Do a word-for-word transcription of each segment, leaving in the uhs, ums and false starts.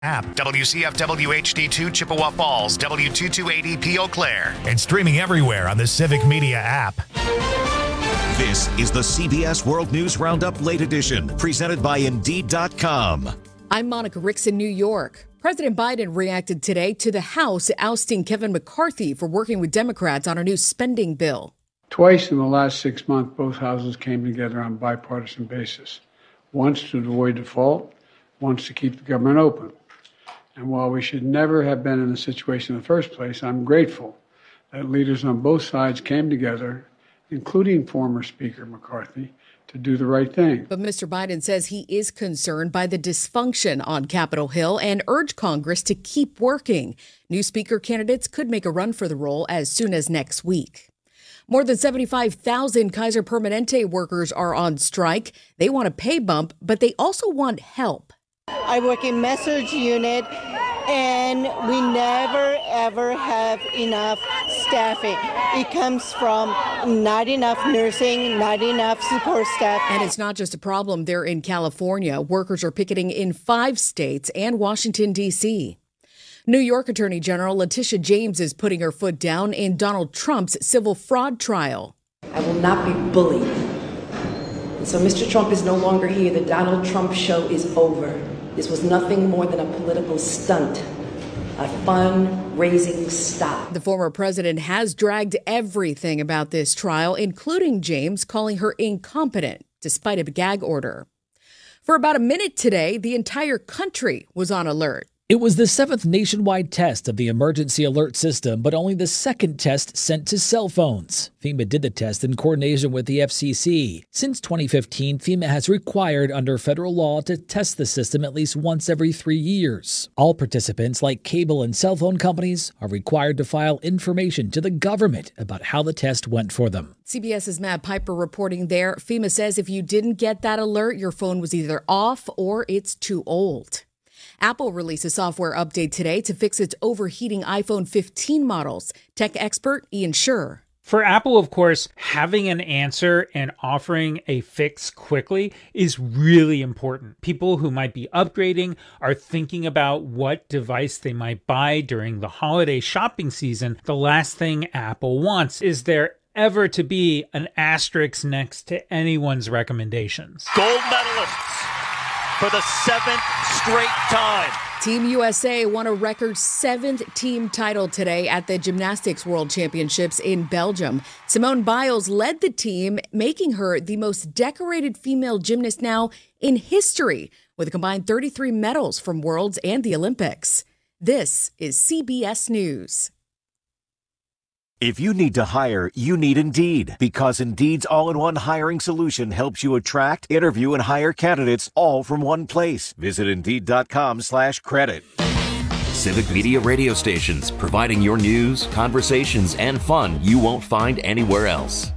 App, W C F W H D two Chippewa Falls, W two twenty-eight E P Eau Claire, and streaming everywhere on the Civic Media app. This is the C B S World News Roundup Late Edition, presented by Indeed dot com. I'm Monica Ricks in New York. President Biden reacted today to the House ousting Kevin McCarthy for working with Democrats on a new spending bill. Twice in the last six months, both houses came together on a bipartisan basis. Once to avoid default, once to keep the government open. And while we should never have been in this situation in the first place, I'm grateful that leaders on both sides came together, including former Speaker McCarthy, to do the right thing. But Mister Biden says he is concerned by the dysfunction on Capitol Hill and urged Congress to keep working. New Speaker candidates could make a run for the role as soon as next week. More than seventy-five thousand Kaiser Permanente workers are on strike. They want a pay bump, but they also want help. I work in message unit, and we never, ever have enough staffing. It comes from not enough nursing, not enough support staff. And it's not just a problem there in California. Workers are picketing in five states and Washington, D C New York Attorney General Letitia James is putting her foot down in Donald Trump's civil fraud trial. I will not be bullied. And so Mister Trump is no longer here. The Donald Trump show is over. This was nothing more than a political stunt, a fundraising stop. The former president has dragged everything about this trial, including James, calling her incompetent, despite a gag order. For about a minute today, the entire country was on alert. It was the seventh nationwide test of the emergency alert system, but only the second test sent to cell phones. FEMA did the test in coordination with the F C C. Since twenty fifteen, FEMA has required under federal law to test the system at least once every three years. All participants, like cable and cell phone companies, are required to file information to the government about how the test went for them. CBS's Matt Piper reporting there. FEMA says if you didn't get that alert, your phone was either off or it's too old. Apple released a software update today to fix its overheating iPhone fifteen models. Tech expert Ian Scher. For Apple, of course, having an answer and offering a fix quickly is really important. People who might be upgrading are thinking about what device they might buy during the holiday shopping season. The last thing Apple wants is there ever to be an asterisk next to anyone's recommendations. Gold medalists for the seventh straight time. Team U S A won a record seventh team title today at the Gymnastics World Championships in Belgium. Simone Biles led the team, making her the most decorated female gymnast now in history, with a combined thirty-three medals from Worlds and the Olympics. This is C B S News. If you need to hire, you need Indeed, because Indeed's all-in-one hiring solution helps you attract, interview, and hire candidates all from one place. Visit Indeed.com slash credit. Civic Media radio stations, providing your news, conversations, and fun you won't find anywhere else.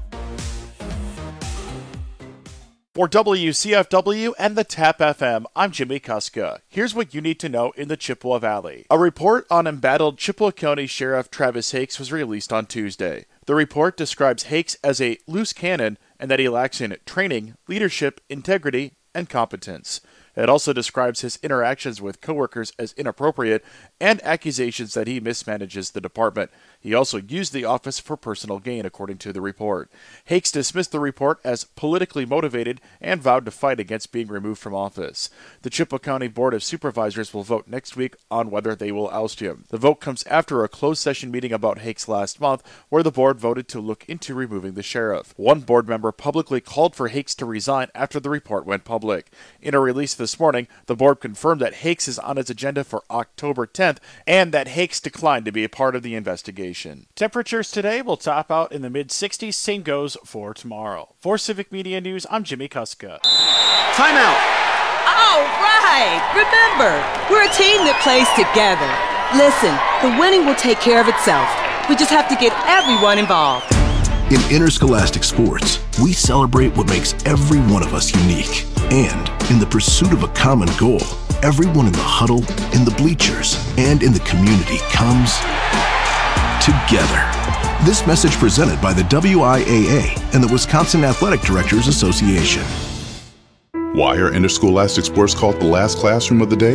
For W C F W and the TAP F M, I'm Jimmy Kuska. Here's what you need to know in the Chippewa Valley. A report on embattled Chippewa County Sheriff Travis Hakes was released on Tuesday. The report describes Hakes as a loose cannon and that he lacks in training, leadership, integrity, and competence. It also describes his interactions with coworkers as inappropriate and accusations that he mismanages the department. He also used the office for personal gain, according to the report. Hakes dismissed the report as politically motivated and vowed to fight against being removed from office. The Chippewa County Board of Supervisors will vote next week on whether they will oust him. The vote comes after a closed session meeting about Hakes last month, where the board voted to look into removing the sheriff. One board member publicly called for Hakes to resign after the report went public. In a release this morning, the board confirmed that Hakes is on its agenda for October tenth and that Hakes declined to be a part of the investigation. Temperatures today will top out in the mid sixties. Same goes for tomorrow. For Civic Media News, I'm Jimmy Kuska. Timeout. All right. Remember, we're a team that plays together. Listen, the winning will take care of itself. We just have to get everyone involved. In interscholastic sports, we celebrate what makes every one of us unique. And in the pursuit of a common goal, everyone in the huddle, in the bleachers, and in the community comes together. This message presented by the W I A A and the Wisconsin Athletic Directors Association. Why are interscholastic sports called the last classroom of the day?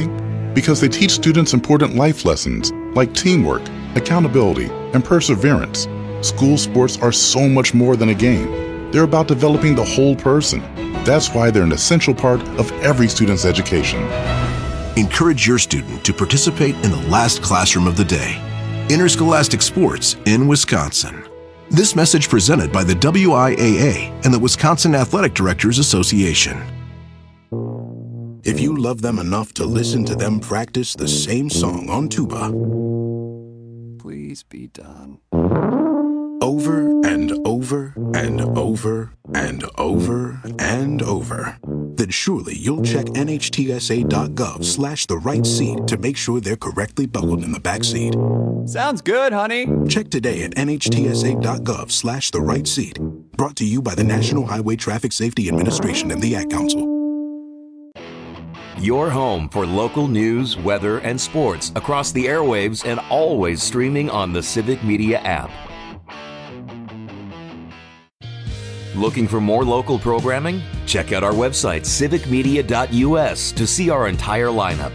because they teach students important life lessons like teamwork, accountability, and perseverance. School sports are so much more than a game. They're about developing the whole person. That's why they're an essential part of every student's education. Encourage your student to participate in the last classroom of the day. Interscholastic Sports in Wisconsin. This message presented by the W I A A and the Wisconsin Athletic Directors Association. If you love them enough to listen to them practice the same song on tuba, please be done. Over and over and over and over and over, then surely you'll check nhtsa.gov slash the right seat to make sure they're correctly buckled in the back seat. Sounds good, honey. Check today at nhtsa.gov slash the right seat. Brought to you by the National Highway Traffic Safety Administration and the Ad Council. Your home for local news, weather, and sports across the airwaves and always streaming on the Civic Media app. Looking for more local programming? Check out our website, civic media dot u s, to see our entire lineup.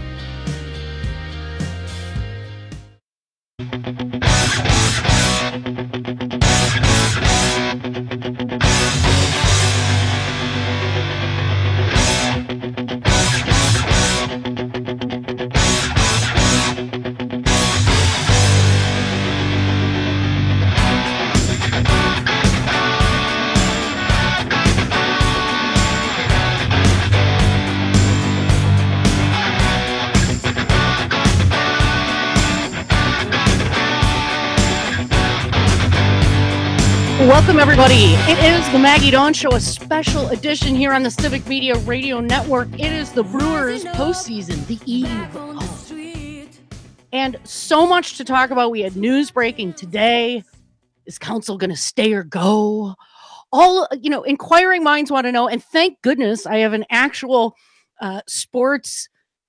Welcome, everybody. It is the Maggie Dawn Show, a special edition here on the Civic Media Radio Network. It is the Brewers postseason, the eve of. And so much to talk about. We had news breaking today. Is Council going to stay or go? All, you know, inquiring minds want to know. And thank goodness I have an actual uh, sports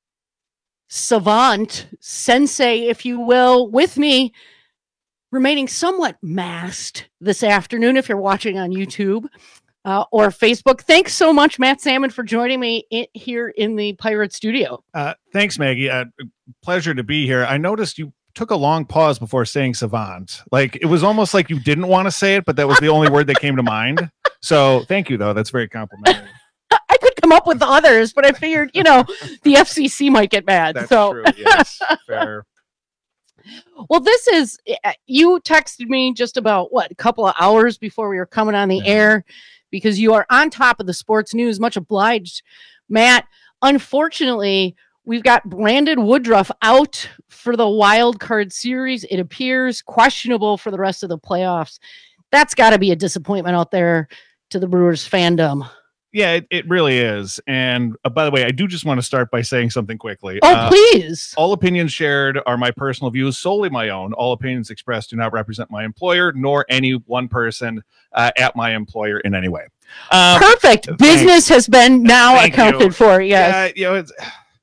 savant, sensei, if you will, with me, remaining somewhat masked this afternoon if you're watching on YouTube uh, or Facebook. Thanks so much, Matt Salmon, for joining me in, here in the Pirate Studio. Uh, thanks, Maggie. Uh, pleasure to be here. I noticed you took a long pause before saying savant. Like, it was almost like you didn't want to say it, but that was the only word that came to mind. So thank you, though. That's very complimentary. I could come up with others, but I figured, you know, the F C C might get mad. That's so. true. Yes, fair. Well, this is, you texted me just about, what, a couple of hours before we were coming on the yeah. air, because you are on top of the sports news. Much obliged, Matt. Unfortunately, we've got Brandon Woodruff out for the wild card series. It appears questionable for the rest of the playoffs. That's got to be a disappointment out there to the Brewers fandom. Yeah, it, it really is. And uh, by the way, I do just want to start by saying something quickly. Oh, uh, please. All opinions shared are my personal views, solely my own. All opinions expressed do not represent my employer, nor any one person uh, at my employer in any way. Um, Perfect. Thanks. Business has been now Thank accounted you. for. Yes. Yeah, you know, it's,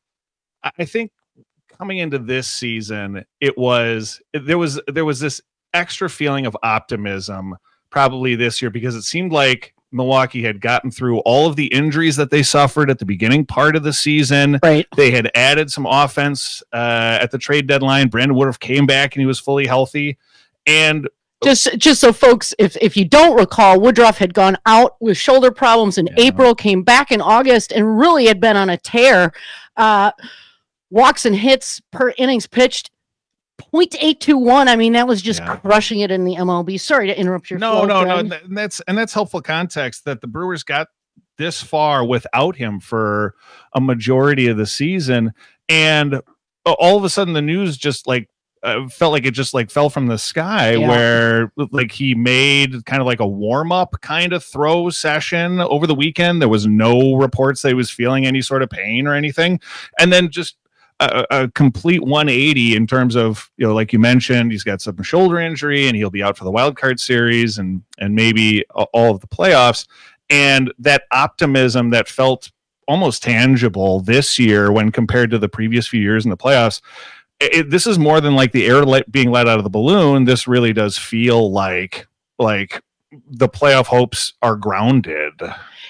I think coming into this season, it was there was there was this extra feeling of optimism probably this year, because it seemed like Milwaukee had gotten through all of the injuries that they suffered at the beginning part of the season. Right. They had added some offense uh, at the trade deadline. Brandon Woodruff came back and he was fully healthy. And just just so folks, if, if you don't recall, Woodruff had gone out with shoulder problems in yeah. April, came back in August, and really had been on a tear. Uh, walks and hits per innings pitched, point eight two one. I mean, that was just yeah. crushing it in the M L B. Sorry to interrupt your no, flow, no, friend. no. And that's and that's helpful context that the Brewers got this far without him for a majority of the season, and all of a sudden the news just like uh, felt like it just like fell from the sky, yeah. where like he made kind of like a warm up kind of throw session over the weekend. There was no reports that he was feeling any sort of pain or anything, and then just A, a complete one eighty in terms of, you know, like you mentioned, he's got some shoulder injury and he'll be out for the wild card series and and maybe all of the playoffs. And that optimism that felt almost tangible this year when compared to the previous few years in the playoffs, it, this is more than like the air let, being let out of the balloon. This really does feel like like the playoff hopes are grounded.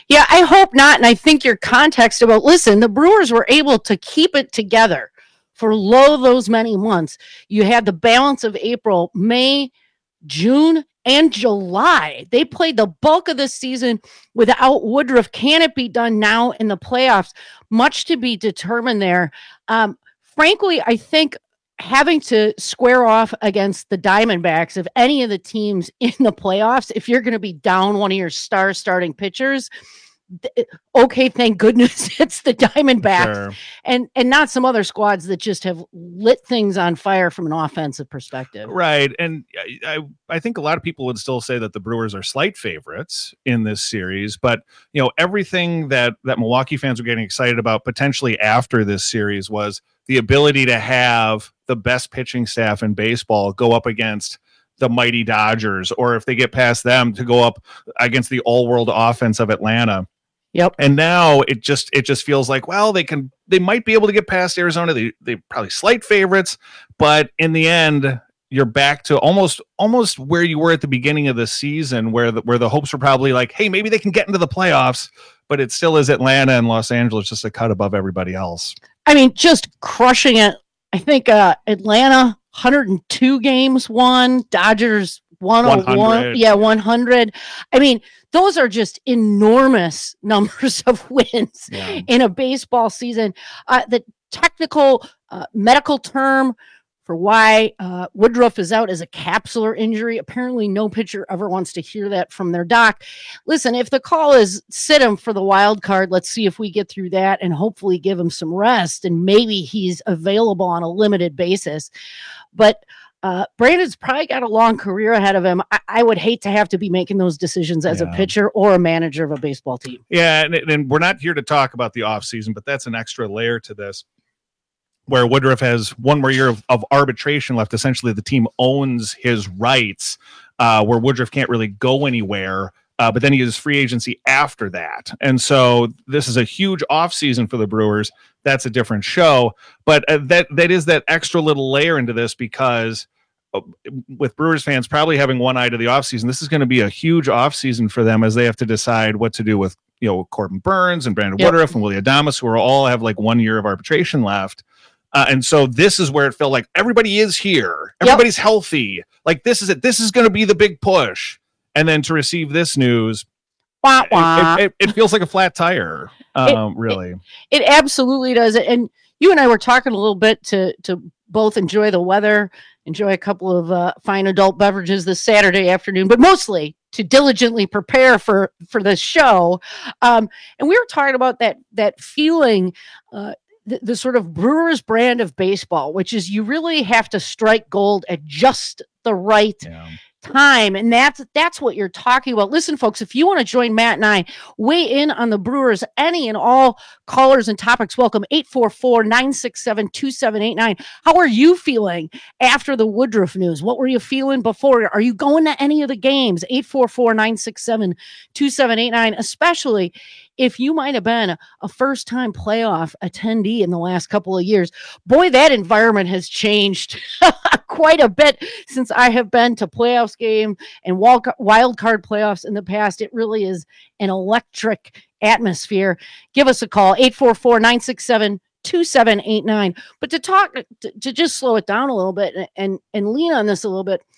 Yeah, I hope not. And I think your context about, listen, the Brewers were able to keep it together for lo those many months. You had the balance of April, May, June, and July. They played the bulk of the season without Woodruff. Can it be done now in the playoffs? Much to be determined there. Um, frankly, I think having to square off against the Diamondbacks of any of the teams in the playoffs, if you're going to be down one of your star starting pitchers, th- okay, thank goodness it's the Diamondbacks Sure. and and not some other squads that just have lit things on fire from an offensive perspective. Right. And I, I, I think a lot of people would still say that the Brewers are slight favorites in this series, but you know, everything that, that Milwaukee fans were getting excited about potentially after this series was the ability to have the best pitching staff in baseball go up against the mighty Dodgers, or if they get past them, to go up against the all-world offense of Atlanta. Yep. And now it just it just feels like, well, they can they might be able to get past Arizona. They they probably slight favorites, but in the end, you're back to almost almost where you were at the beginning of the season, where the where the hopes were probably like, hey, maybe they can get into the playoffs, but it still is Atlanta and Los Angeles just a cut above everybody else. I mean, just crushing it. I think uh, Atlanta, one hundred two games won, Dodgers one oh one. one hundred. Yeah, one hundred. I mean, those are just enormous numbers of wins Yeah. in a baseball season. Uh, the technical uh, medical term for why uh, Woodruff is out as a capsular injury. Apparently no pitcher ever wants to hear that from their doc. Listen, if the call is sit him for the wild card, let's see if we get through that and hopefully give him some rest, and maybe he's available on a limited basis. But uh, Brandon's probably got a long career ahead of him. I, I would hate to have to be making those decisions as Yeah. a pitcher or a manager of a baseball team. Yeah, and, and we're not here to talk about the offseason, but that's an extra layer to this, where Woodruff has one more year of, of arbitration left. Essentially, the team owns his rights, uh, where Woodruff can't really go anywhere. Uh, but then he has free agency after that. And so this is a huge offseason for the Brewers. That's a different show. But uh, that that is that extra little layer into this, because uh, with Brewers fans probably having one eye to the offseason, this is going to be a huge offseason for them as they have to decide what to do with, you know, Corbin Burns and Brandon Yep. Woodruff and Willie Adames, who are all have like one year of arbitration left. Uh, and so this is where it felt like everybody is here. Everybody's healthy. Like this is it. This is going to be the big push. And then to receive this news, Wah, wah. It, it, it feels like a flat tire. Um, really. It absolutely does. And you and I were talking a little bit to to both enjoy the weather, enjoy a couple of uh, fine adult beverages this Saturday afternoon, but mostly to diligently prepare for for the show. Um, and we were talking about that that feeling, uh, the, the sort of Brewers brand of baseball, which is you really have to strike gold at just the right time. And that's that's what you're talking about. Listen, folks, if you want to join Matt and I, weigh in on the Brewers, any and all callers and topics, welcome. Eight four four, nine six seven, two seven eight nine. How are you feeling after the Woodruff news? What were you feeling before? Are you going to any of the games? Eight four four, nine six seven, two seven eight nine, especially if you might have been a first-time playoff attendee in the last couple of years. Boy, that environment has changed quite a bit since I have been to playoffs game and wild card playoffs in the past. It really is an electric atmosphere. Give us a call, eight four four, nine six seven, two seven eight nine. But to talk, to, to just slow it down a little bit and, and, and lean on this a little bit,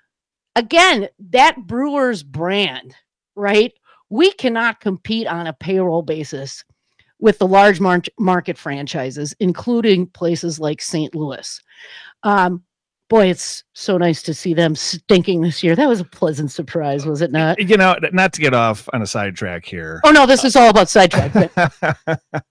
again, that Brewers brand, right? We cannot compete on a payroll basis with the large mar- market franchises, including places like Saint Louis. Um, boy, it's so nice to see them stinking this year. That was a pleasant surprise, was it not? You know, not to get off on a sidetrack here. Oh, no, this is all about sidetrack. uh,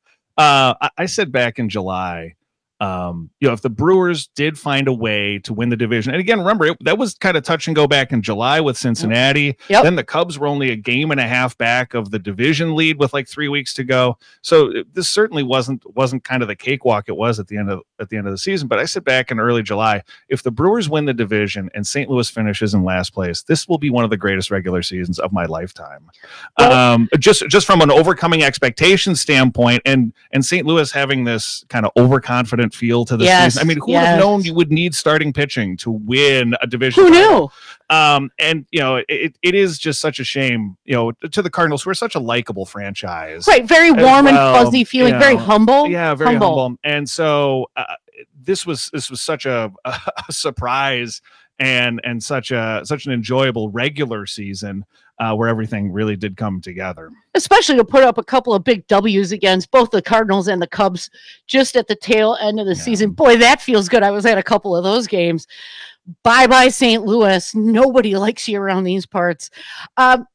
I, I said back in July, um, you know, if the Brewers did find a way to win the division, and again, remember, it, that was kind of touch and go back in July with Cincinnati. Yep. Then the Cubs were only a game and a half back of the division lead with like three weeks to go. So it, this certainly wasn't wasn't kind of the cakewalk it was at the end of at the end of the season. But I said back in early July, if the Brewers win the division and Saint Louis finishes in last place, this will be one of the greatest regular seasons of my lifetime. Well, um, just just from an overcoming expectations standpoint, and and Saint Louis having this kind of overconfident confident feel to the Yes, season. I mean, who yes. would have known you would need starting pitching to win a division? Who title? knew? Um, and you know, it, it is just such a shame, you know, to the Cardinals, who are such a likable franchise, Right, very as warm well, and fuzzy feeling, you very know. humble. Yeah, very humble. humble. And so uh, this was this was such a, a surprise and and such a such an enjoyable regular season uh, where everything really did come together. Especially to put up a couple of big W's against both the Cardinals and the Cubs just at the tail end of the yeah. season. Boy, that feels good. I was at a couple of those games. Bye-bye, Saint Louis. Nobody likes you around these parts. Um,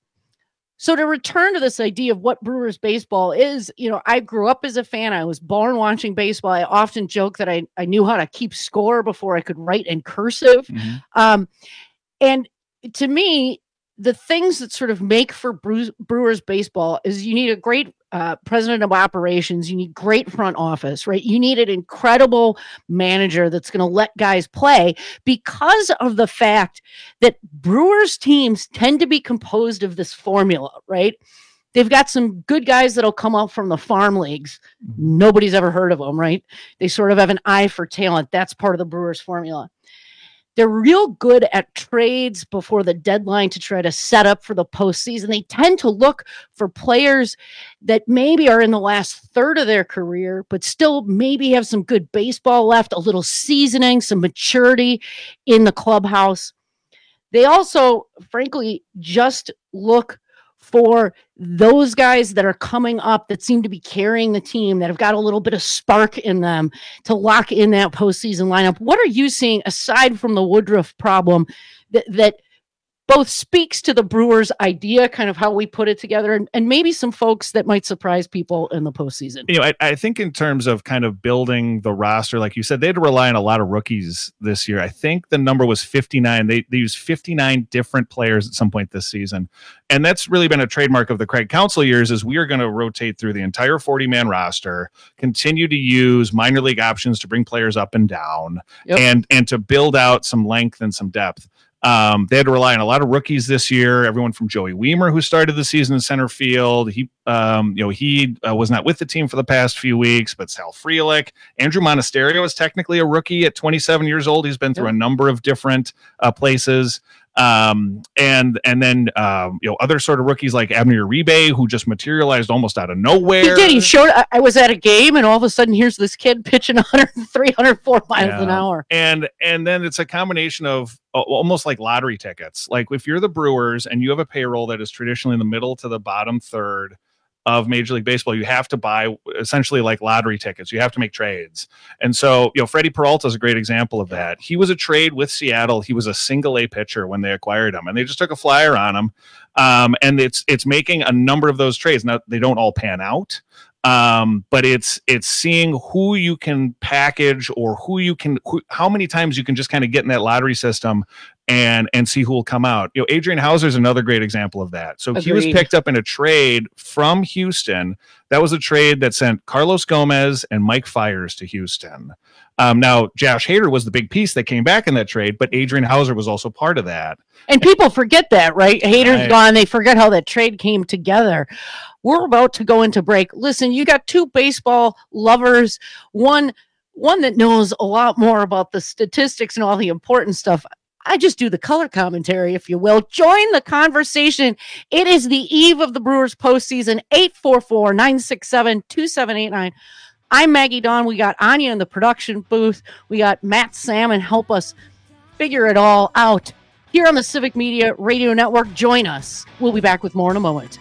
so to return to this idea of what Brewers baseball is, you know, I grew up as a fan. I was born watching baseball. I often joke that I, I knew how to keep score before I could write in cursive. Mm-hmm. Um, and to me, the things that sort of make for Brew- Brewers baseball is you need a great uh, president of operations. You need great front office, right? You need an incredible manager that's going to let guys play because of the fact that Brewers teams tend to be composed of this formula, right? They've got some good guys that'll come up from the farm leagues. Nobody's ever heard of them, right? They sort of have an eye for talent. That's part of the Brewers formula. They're real good at trades before the deadline to try to set up for the postseason. They tend to look for players that maybe are in the last third of their career, but still maybe have some good baseball left, a little seasoning, some maturity in the clubhouse. They also, frankly, just look for those guys that are coming up that seem to be carrying the team, that have got a little bit of spark in them to lock in that postseason lineup. What are you seeing aside from the Woodruff problem that, that both speaks to the Brewers idea, kind of how we put it together, and, and maybe some folks that might surprise people in the postseason? You know, I, I think in terms of kind of building the roster, like you said, they had to rely on a lot of rookies this year. I think the number was fifty-nine. They they used fifty-nine different players at some point this season. And that's really been a trademark of the Craig Counsell years, is we are going to rotate through the entire forty-man roster, continue to use minor league options to bring players up and down, yep. and and to build out some length and some depth. Um, they had to rely on a lot of rookies this year. Everyone from Joey Weimer, who started the season in center field. He, um, you know, he uh, was not with the team for the past few weeks, but Sal Frelick, Andrew Monasterio is technically a rookie at twenty-seven years old. He's been through a number of different uh, places. Um, and, and then, um, you know, other sort of rookies like Abner Uribe, who just materialized almost out of nowhere. He did. He showed, I, I was at a game and all of a sudden here's this kid pitching one hundred three, one hundred four miles yeah. an hour. And, and then it's a combination of uh, almost like lottery tickets. Like if you're the Brewers and you have a payroll that is traditionally in the middle to the bottom third of Major League Baseball, you have to buy essentially like lottery tickets. You have to make trades. And so, you know, Freddie Peralta is a great example of that. He was a trade with Seattle. He was a single A pitcher when they acquired him, and they just took a flyer on him. Um, and it's, it's making a number of those trades. Now, they don't all pan out. Um, but it's, it's seeing who you can package or who you can, who, how many times you can just kind of get in that lottery system and, and see who will come out. You know, Adrian Hauser is another great example of that. So Agreed. He was picked up in a trade from Houston. That was a trade that sent Carlos Gomez and Mike Fiers to Houston. Um, now, Josh Hader was the big piece that came back in that trade, but Adrian Hauser was also part of that. And people forget that, right? Hader's right. gone. They forget how that trade came together. We're about to go into break. Listen, you got two baseball lovers, one one that knows a lot more about the statistics and all the important stuff. I just do the color commentary, if you will. Join the conversation. It is the eve of the Brewers postseason. eight four four, nine six seven, two seven eight nine. I'm Maggie Dawn. We got Anya in the production booth. We got Matt Salmon help us figure it all out here on the Civic Media Radio Network. Join us. We'll be back with more in a moment.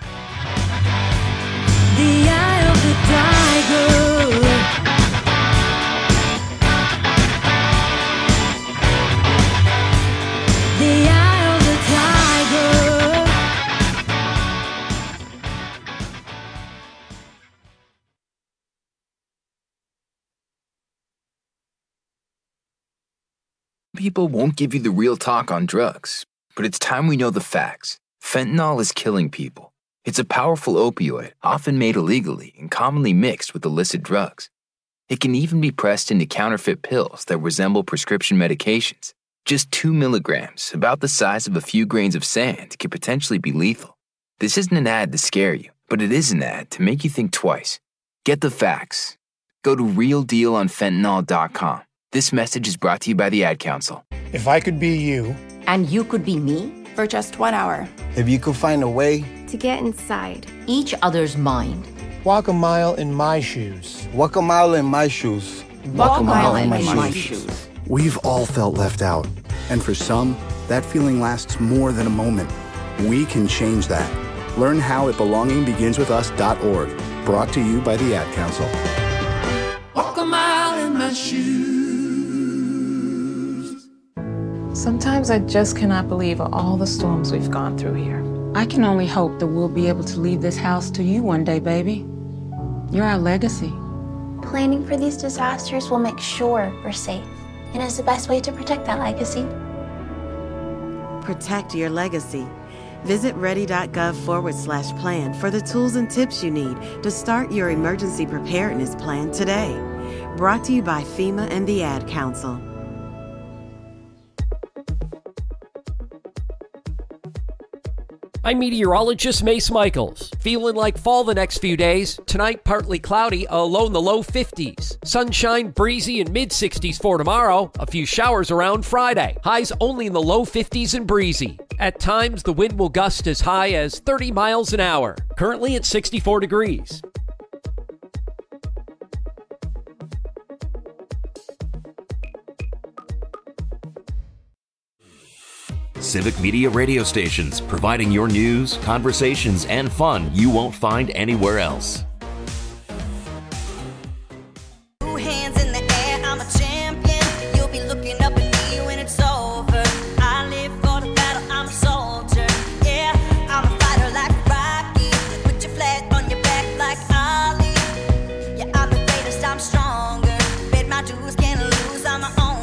The eye of the tiger. The eye of the People won't give you the real talk on drugs, but it's time we know the facts. Fentanyl is killing people. It's a powerful opioid, often made illegally and commonly mixed with illicit drugs. It can even be pressed into counterfeit pills that resemble prescription medications. Just two milligrams, about the size of a few grains of sand, can potentially be lethal. This isn't an ad to scare you, but it is an ad to make you think twice. Get the facts. Go to real deal on fentanyl dot com. This message is brought to you by the Ad Council. If I could be you. And you could be me for just one hour. If you could find a way to get inside each other's mind. Walk a mile in my shoes. Walk a mile in my shoes. Walk, Walk a mile, mile in, in my, my shoes. shoes. We've all felt left out. And for some, that feeling lasts more than a moment. We can change that. Learn how at belonging begins with us dot org. Brought to you by the Ad Council. Walk a mile in my shoes. Sometimes I just cannot believe all the storms we've gone through here. I can only hope that we'll be able to leave this house to you one day, baby. You're our legacy. Planning for these disasters will make sure we're safe, and is the best way to protect that legacy. Protect your legacy. Visit ready.gov forward slash plan for the tools and tips you need to start your emergency preparedness plan today. Brought to you by FEMA and the Ad Council. I'm meteorologist Mace Michaels. Feeling like fall the next few days. Tonight, partly cloudy, a low in the low fifties. Sunshine, breezy, and mid sixties for tomorrow. A few showers around Friday. Highs only in the low fifties and breezy. At times, the wind will gust as high as thirty miles an hour. Currently at sixty-four degrees. Civic Media radio stations, providing your news, conversations, and fun you won't find anywhere else. Two hands in the air, I'm a champion. You'll be looking up at me when it's over. I live for the battle, I'm a soldier. Yeah, I'm a fighter like Rocky. Put your flag on your back like Ali. Yeah, I'm the greatest, I'm stronger. Bet my dues, can't lose, I'm my own.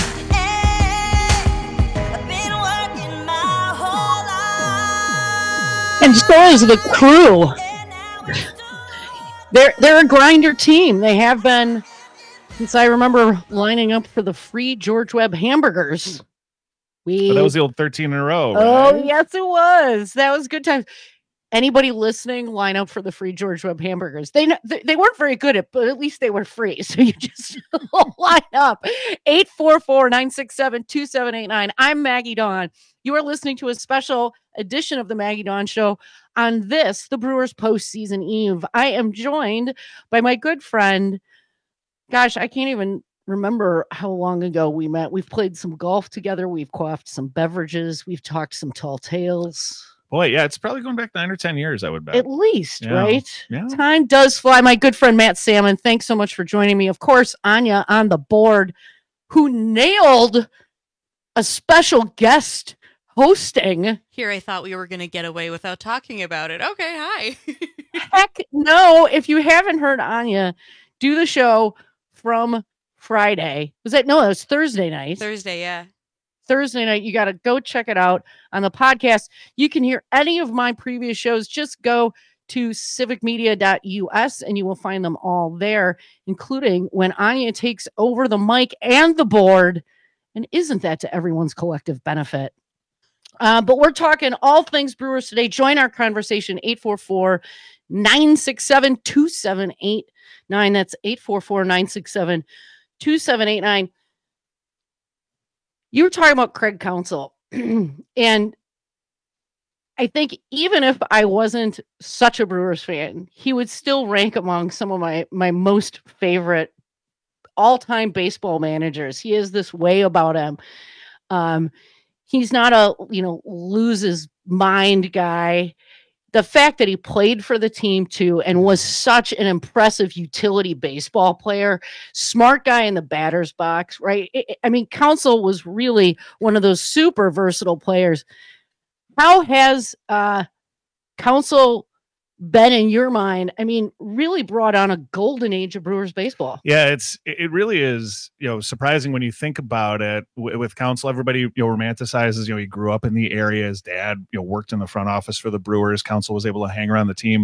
And so is the crew. They're they're a grinder team. They have been since I remember lining up for the free George Webb hamburgers. We oh, that was the old thirteen in a row. Right? Oh yes, it was. That was good times. Anybody listening, line up for the free George Webb hamburgers. They they weren't very good at, but at least they were free. So you just line up. eight four four, nine six seven, two seven eight nine. I'm Maggie Dawn. You are listening to a special edition of the Maggie Dawn Show on this, the Brewers postseason eve. I am joined by my good friend. Gosh, I can't even remember how long ago we met. We've played some golf together. We've quaffed some beverages. We've talked some tall tales. Boy, yeah, it's probably going back nine or ten years, I would bet. At least, yeah. right? Yeah. Time does fly. My good friend, Matt Salmon, thanks so much for joining me. Of course, Anya on the board, who nailed a special guest hosting. Here, I thought we were going to get away without talking about it. Okay, hi. Heck no. If you haven't heard Anya do the show from Friday, was that, no, it was Thursday night. Thursday, yeah. Thursday night. You got to go check it out on the podcast. You can hear any of my previous shows. Just go to civic media dot U S and you will find them all there, including when Anya takes over the mic and the board. And isn't that to everyone's collective benefit? Uh, but we're talking all things Brewers today. Join our conversation, eight four four, nine six seven, two seven eight nine. That's eight four four, nine six seven, two seven eight nine. You were talking about Craig Counsell, and I think even if I wasn't such a Brewers fan, he would still rank among some of my, my most favorite all-time baseball managers. He has this way about him. Um, he's not a, you know, lose his mind guy. The fact that he played for the team too and was such an impressive utility baseball player, smart guy in the batter's box, right? It, I mean, Counsell was really one of those super versatile players. How has uh, Counsell been in your mind? I mean, really brought on a golden age of Brewers baseball. Yeah, it's it really is, you know, surprising when you think about it. W- with Counsell, everybody, you know, romanticizes, you know, he grew up in the area. His dad, you know, worked in the front office for the Brewers. Counsell was able to hang around the team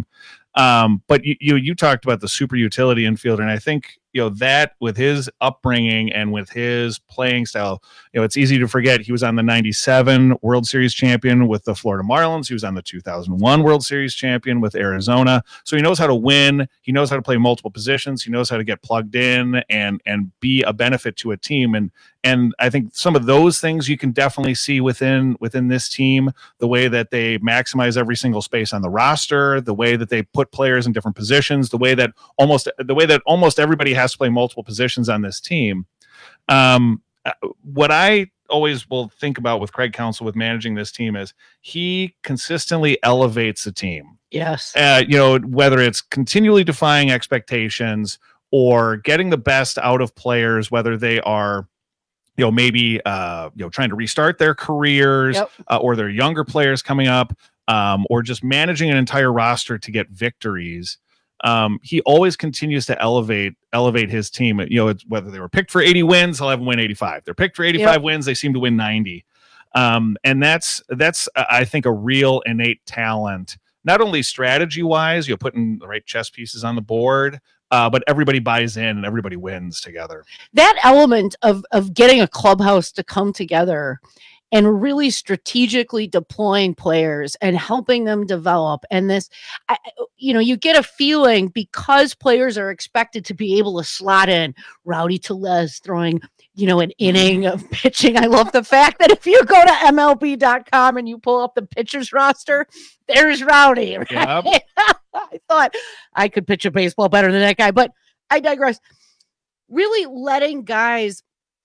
Um, but you, you you talked about the super utility infielder, and I think you know that with his upbringing and with his playing style, you know, it's easy to forget he was on the ninety-seven World Series champion with the Florida Marlins. He was on the two thousand one World Series champion with Arizona. So he knows how to win. He knows how to play multiple positions. He knows how to get plugged in and and be a benefit to a team. And and I think some of those things you can definitely see within within this team, the way that they maximize every single space on the roster, the way that they put players in different positions, the way that almost the way that almost everybody has to play multiple positions on this team. Um, what I always will think about with Craig Counsell with managing this team is he consistently elevates the team. Yes. Uh, you know, whether it's continually defying expectations or getting the best out of players, whether they are, you know, maybe, uh, you know, trying to restart their careers, Yep. uh, or their younger players coming up, um, or just managing an entire roster to get victories. Um, he always continues to elevate elevate his team. You know, it's, whether they were picked for eighty wins, he'll have them win eighty-five. They're picked for eighty-five Yep. wins, they seem to win ninety. Um, and that's that's uh, I think a real innate talent, not only strategy wise, you know, putting the right chess pieces on the board, uh, but everybody buys in and everybody wins together. That element of of getting a clubhouse to come together and really strategically deploying players and helping them develop. And this, I, you know, you get a feeling because players are expected to be able to slot in. Rowdy Tellez throwing, you know, an inning of pitching. I love the fact that if you go to M L B dot com and you pull up the pitchers roster, there's Rowdy. Right? Yep. I thought I could pitch a baseball better than that guy, but I digress. Really letting guys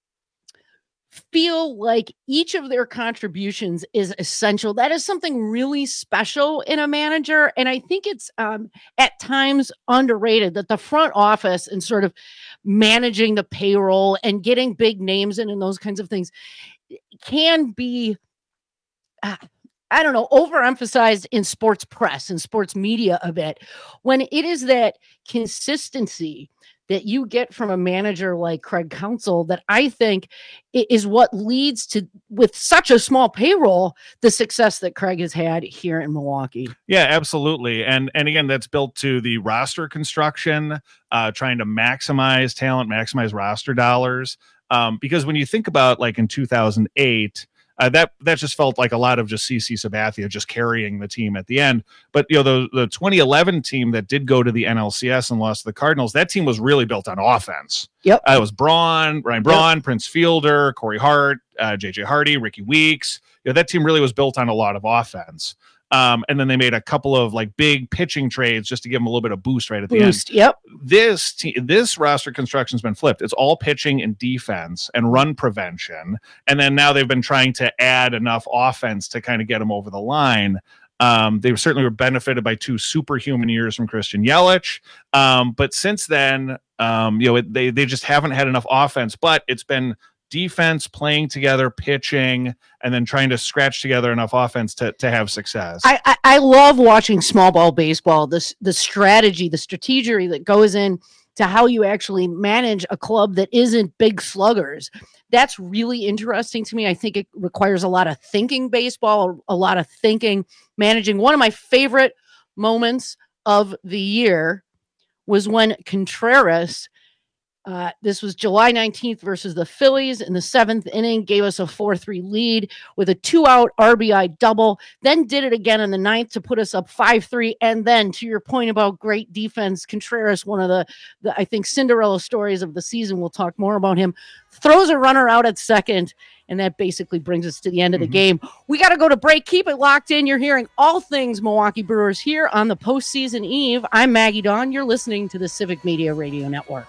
feel like each of their contributions is essential. That is something really special in a manager. And I think it's um, at times underrated that the front office and sort of managing the payroll and getting big names in and those kinds of things can be, uh, I don't know, overemphasized in sports press and sports media a bit, when it is that consistency that you get from a manager like Craig Counsell that I think is what leads to, with such a small payroll, the success that Craig has had here in Milwaukee. Yeah, absolutely. And and again, that's built to the roster construction, uh, trying to maximize talent, maximize roster dollars. Um, because when you think about like in two thousand eight, Uh, that that just felt like a lot of just C C Sabathia just carrying the team at the end. But you know, the the twenty eleven team that did go to the N L C S and lost to the Cardinals, that team was really built on offense. Yep, uh, it was Braun, Ryan Braun, yep. Prince Fielder, Corey Hart, uh, J J Hardy, Ricky Weeks. You know, that team really was built on a lot of offense. Um, and then they made a couple of like big pitching trades just to give them a little bit of boost right at the boost, end. Yep. This te- this roster construction's been flipped. It's all pitching and defense and run prevention. And then now they've been trying to add enough offense to kind of get them over the line. Um, they certainly were benefited by two superhuman years from Christian Yelich. Um, but since then, um, you know, it, they, they just haven't had enough offense, but it's been defense playing together, pitching, and then trying to scratch together enough offense to, to have success. I, I, I love watching small ball baseball, this the strategy, the strategery that goes in to how you actually manage a club that isn't big sluggers. That's really interesting to me. I think it requires a lot of thinking baseball, a lot of thinking, managing. One of my favorite moments of the year was when Contreras, Uh, this was July nineteenth versus the Phillies in the seventh inning, gave us a four three lead with a two-out R B I double, then did it again in the ninth to put us up five three. And then, to your point about great defense, Contreras, one of the, the, I think, Cinderella stories of the season, we'll talk more about him, throws a runner out at second, and that basically brings us to the end of the Mm-hmm. game. We got to go to break. Keep it locked in. You're hearing all things Milwaukee Brewers here on the postseason eve. I'm Maggie Dawn. You're listening to the Civic Media Radio Network.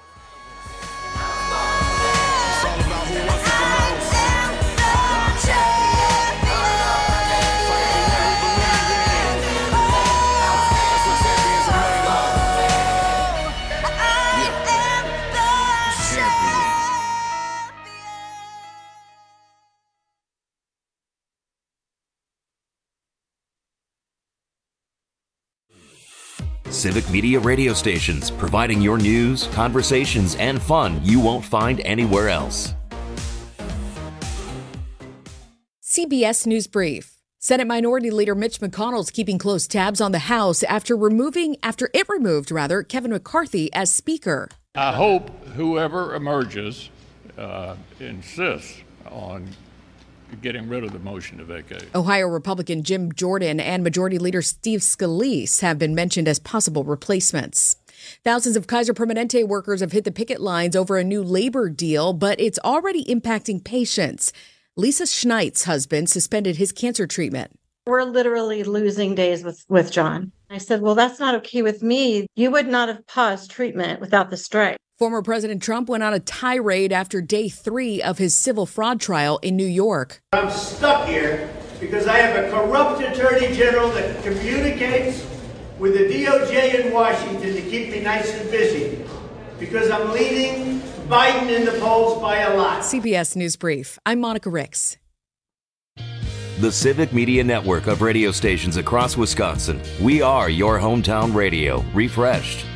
Civic Media radio stations, providing your news, conversations, and fun you won't find anywhere else. C B S News Brief. Senate Minority Leader Mitch McConnell's keeping close tabs on the House after removing, after it removed, rather, Kevin McCarthy as Speaker. I hope whoever emerges uh, insists on getting rid of the motion to vacate. Ohio Republican Jim Jordan and Majority Leader Steve Scalise have been mentioned as possible replacements. Thousands of Kaiser Permanente workers have hit the picket lines over a new labor deal, but it's already impacting patients. Lisa Schneidt's husband suspended his cancer treatment. We're literally losing days with, with John. I said, well, that's not okay with me. You would not have paused treatment without the strike. Former President Trump went on a tirade after day three of his civil fraud trial in New York. I'm stuck here because I have a corrupt attorney general that communicates with the D O J in Washington to keep me nice and busy because I'm leading Biden in the polls by a lot. C B S News Brief. I'm Monica Ricks. The Civic Media Network of radio stations across Wisconsin. We are your hometown radio, refreshed.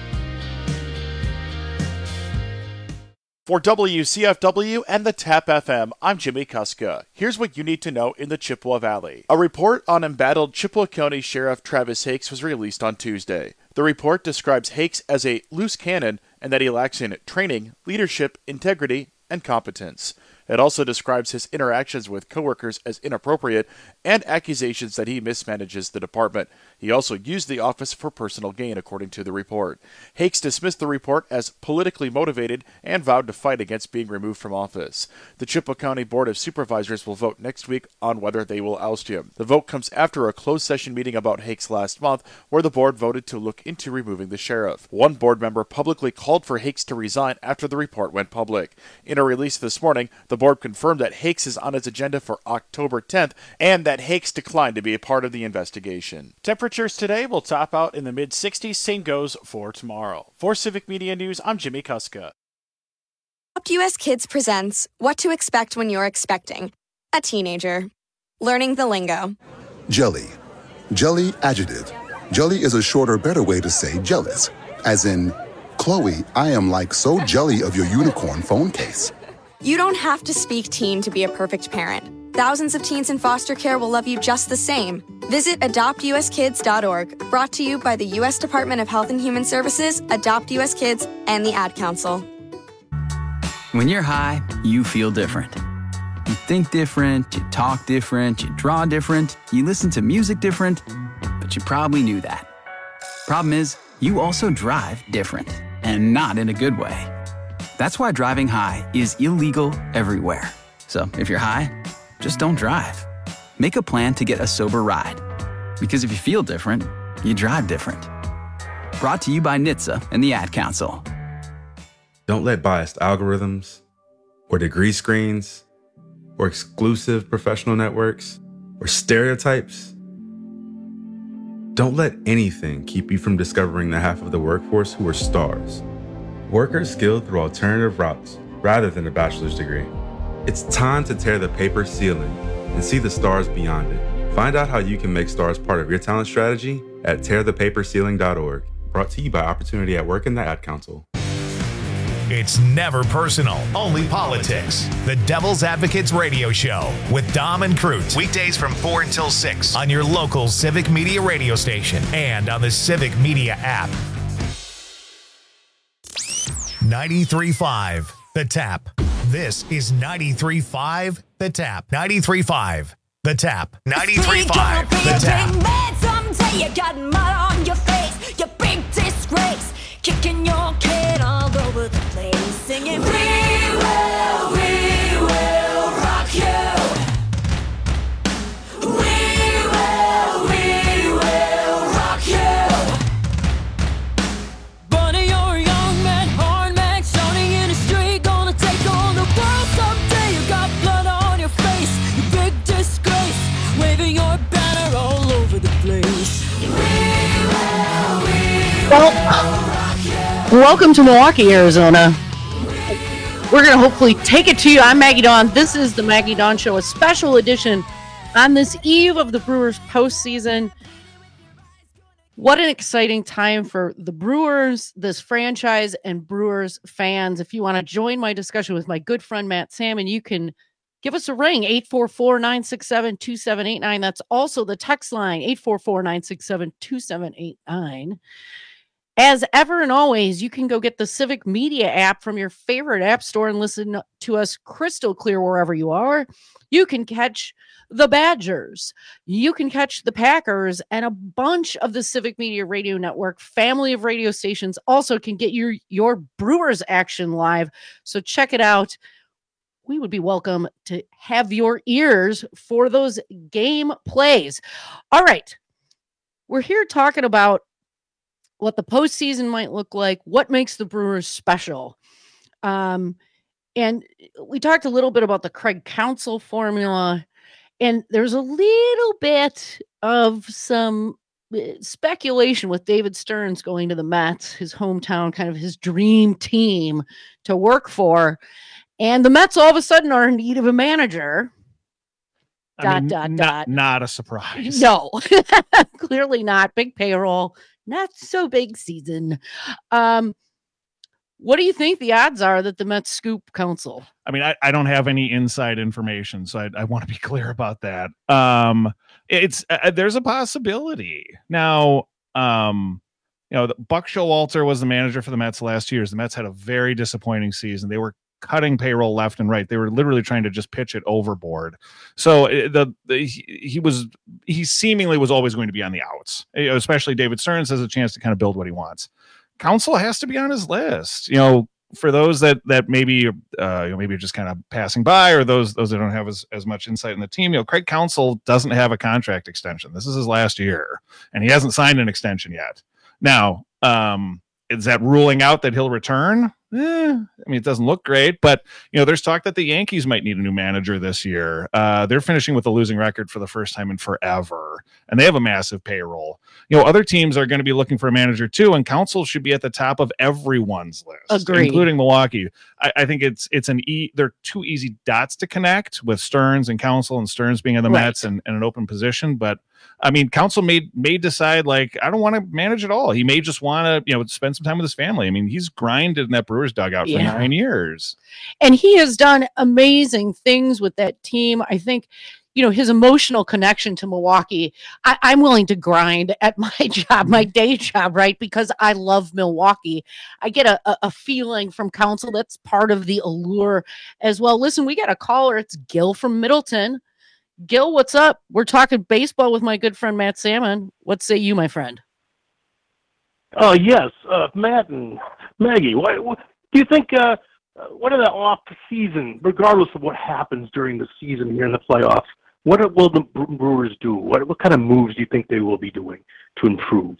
For W C F W and the TAP F M, I'm Jimmy Kuska. Here's what you need to know in the Chippewa Valley. A report on embattled Chippewa County Sheriff Travis Hakes was released on Tuesday. The report describes Hakes as a loose cannon and that he lacks in training, leadership, integrity, and competence. It also describes his interactions with coworkers as inappropriate and accusations that he mismanages the department. He also used the office for personal gain, according to the report. Hakes dismissed the report as politically motivated and vowed to fight against being removed from office. The Chippewa County Board of Supervisors will vote next week on whether they will oust him. The vote comes after a closed session meeting about Hakes last month, where the board voted to look into removing the sheriff. One board member publicly called for Hakes to resign after the report went public. In a release this morning, the board confirmed that Hakes is on its agenda for October tenth and that Hakes declined to be a part of the investigation. Temperatures today will top out in the mid sixties. Same goes for tomorrow. For Civic Media News, I'm Jimmy Kuska. Adopt U S Kids presents What to Expect When You're Expecting a Teenager. Learning the lingo. Jelly. Jelly adjective. Jelly is a shorter, better way to say jealous. As in, Chloe, I am like so jelly of your unicorn phone case. You don't have to speak teen to be a perfect parent. Thousands of teens in foster care will love you just the same. Visit adopt u s kids dot org, brought to you by the U S Department of Health and Human Services, Adopt U S Kids, and the Ad Council. When you're high, you feel different. You think different, you talk different, you draw different, you listen to music different, but you probably knew that. Problem is, you also drive different, and not in a good way. That's why driving high is illegal everywhere. So if you're high, just don't drive. Make a plan to get a sober ride. Because if you feel different, you drive different. Brought to you by N H T S A and the Ad Council. Don't let biased algorithms, or degree screens, or exclusive professional networks, or stereotypes. Don't let anything keep you from discovering the half of the workforce who are stars. Workers skilled through alternative routes rather than a bachelor's degree. It's time to tear the paper ceiling and see the stars beyond it. Find out how you can make stars part of your talent strategy at tear the paper ceiling dot org. Brought to you by Opportunity at Work and the Ad Council. It's never personal, only politics. The Devil's Advocates Radio Show with Dom and Crute. Weekdays from four until six on your local Civic Media radio station and on the Civic Media app. ninety-three point five The Tap. This is ninety-three point five The Tap. ninety-three point five The Tap. ninety-three point five The Tap. Someday you got mud on your face, you big disgrace, kicking your kid all over the place, singing, we will, we will rock you. We will, we will rock you. Bunny, you're a young man, hard man, shouting in the street, gonna take on the world someday. You got blood on your face, you big disgrace, waving your banner all over the place. We will, we Well, welcome to Milwaukee, Arizona. We're going to hopefully take it to you. I'm Maggie Dawn. This is the Maggie Dawn Show, a special edition on this eve of the Brewers postseason. What an exciting time for the Brewers, this franchise, and Brewers fans. If you want to join my discussion with my good friend Matt Salmon, you can give us a ring, eight four four, nine six seven, two seven eight nine. That's also the text line, eight four four, nine six seven, two seven eight nine. As ever and always, you can go get the Civic Media app from your favorite app store and listen to us crystal clear wherever you are. You can catch the Badgers. You can catch the Packers, and a bunch of the Civic Media Radio Network family of radio stations also can get your, your Brewers action live. So check it out. We would be welcome to have your ears for those game plays. All right. We're here talking about what the postseason might look like, what makes the Brewers special. Um, and we talked a little bit about the Craig Counsell formula, and there's a little bit of some speculation with David Stearns going to the Mets, his hometown, kind of his dream team to work for. And the Mets all of a sudden are in need of a manager. I Dot, mean, dot, not, dot. not a surprise. No, clearly not. Big payroll, not so big season. Um, what do you think the odds are that the Mets scoop Counsell? I mean, I, I don't have any inside information, so I, I want to be clear about that. Um, it's uh, there's a possibility. Now, um, you know, the, Buck Showalter was the manager for the Mets the last two years. The Mets had a very disappointing season. They were cutting payroll left and right. They were literally trying to just pitch it overboard. So the, the he, he was he seemingly was always going to be on the outs. Especially David Stearns has a chance to kind of build what he wants. Counsell has to be on his list. You know, for those that that maybe uh, you know maybe just kind of passing by, or those those that don't have as, as much insight in the team. You know, Craig Counsell doesn't have a contract extension. This is his last year, and he hasn't signed an extension yet. Now, um, is that ruling out that he'll return? Eh, I mean, it doesn't look great, but you know, there's talk that the Yankees might need a new manager this year. Uh, they're finishing with a losing record for the first time in forever, and they have a massive payroll. You know, other teams are going to be looking for a manager too, and Counsell should be at the top of everyone's list, Agreed. including Milwaukee. I, I think it's it's an e. They're two easy dots to connect with Stearns and Counsell, and Stearns being in the Right. Mets and, and an open position, but. I mean, Counsell may may decide like I don't want to manage at all. He may just want to, you know, spend some time with his family. I mean, he's grinded in that Brewers dugout for Yeah. nine years. And he has done amazing things with that team. I think, you know, his emotional connection to Milwaukee. I, I'm willing to grind at my job, my day job, right? Because I love Milwaukee. I get a, a, a feeling from Counsell that's part of the allure as well. Listen, we got a caller. It's Gil from Middleton. Gil, what's up? We're talking baseball with my good friend Matt Salmon. What say you, my friend? Oh, yes. Uh, Matt and Maggie, what, what do you think, uh, what are the off-season, regardless of what happens during the season here in the playoffs, what will the Brewers do? What, what kind of moves do you think they will be doing to improve?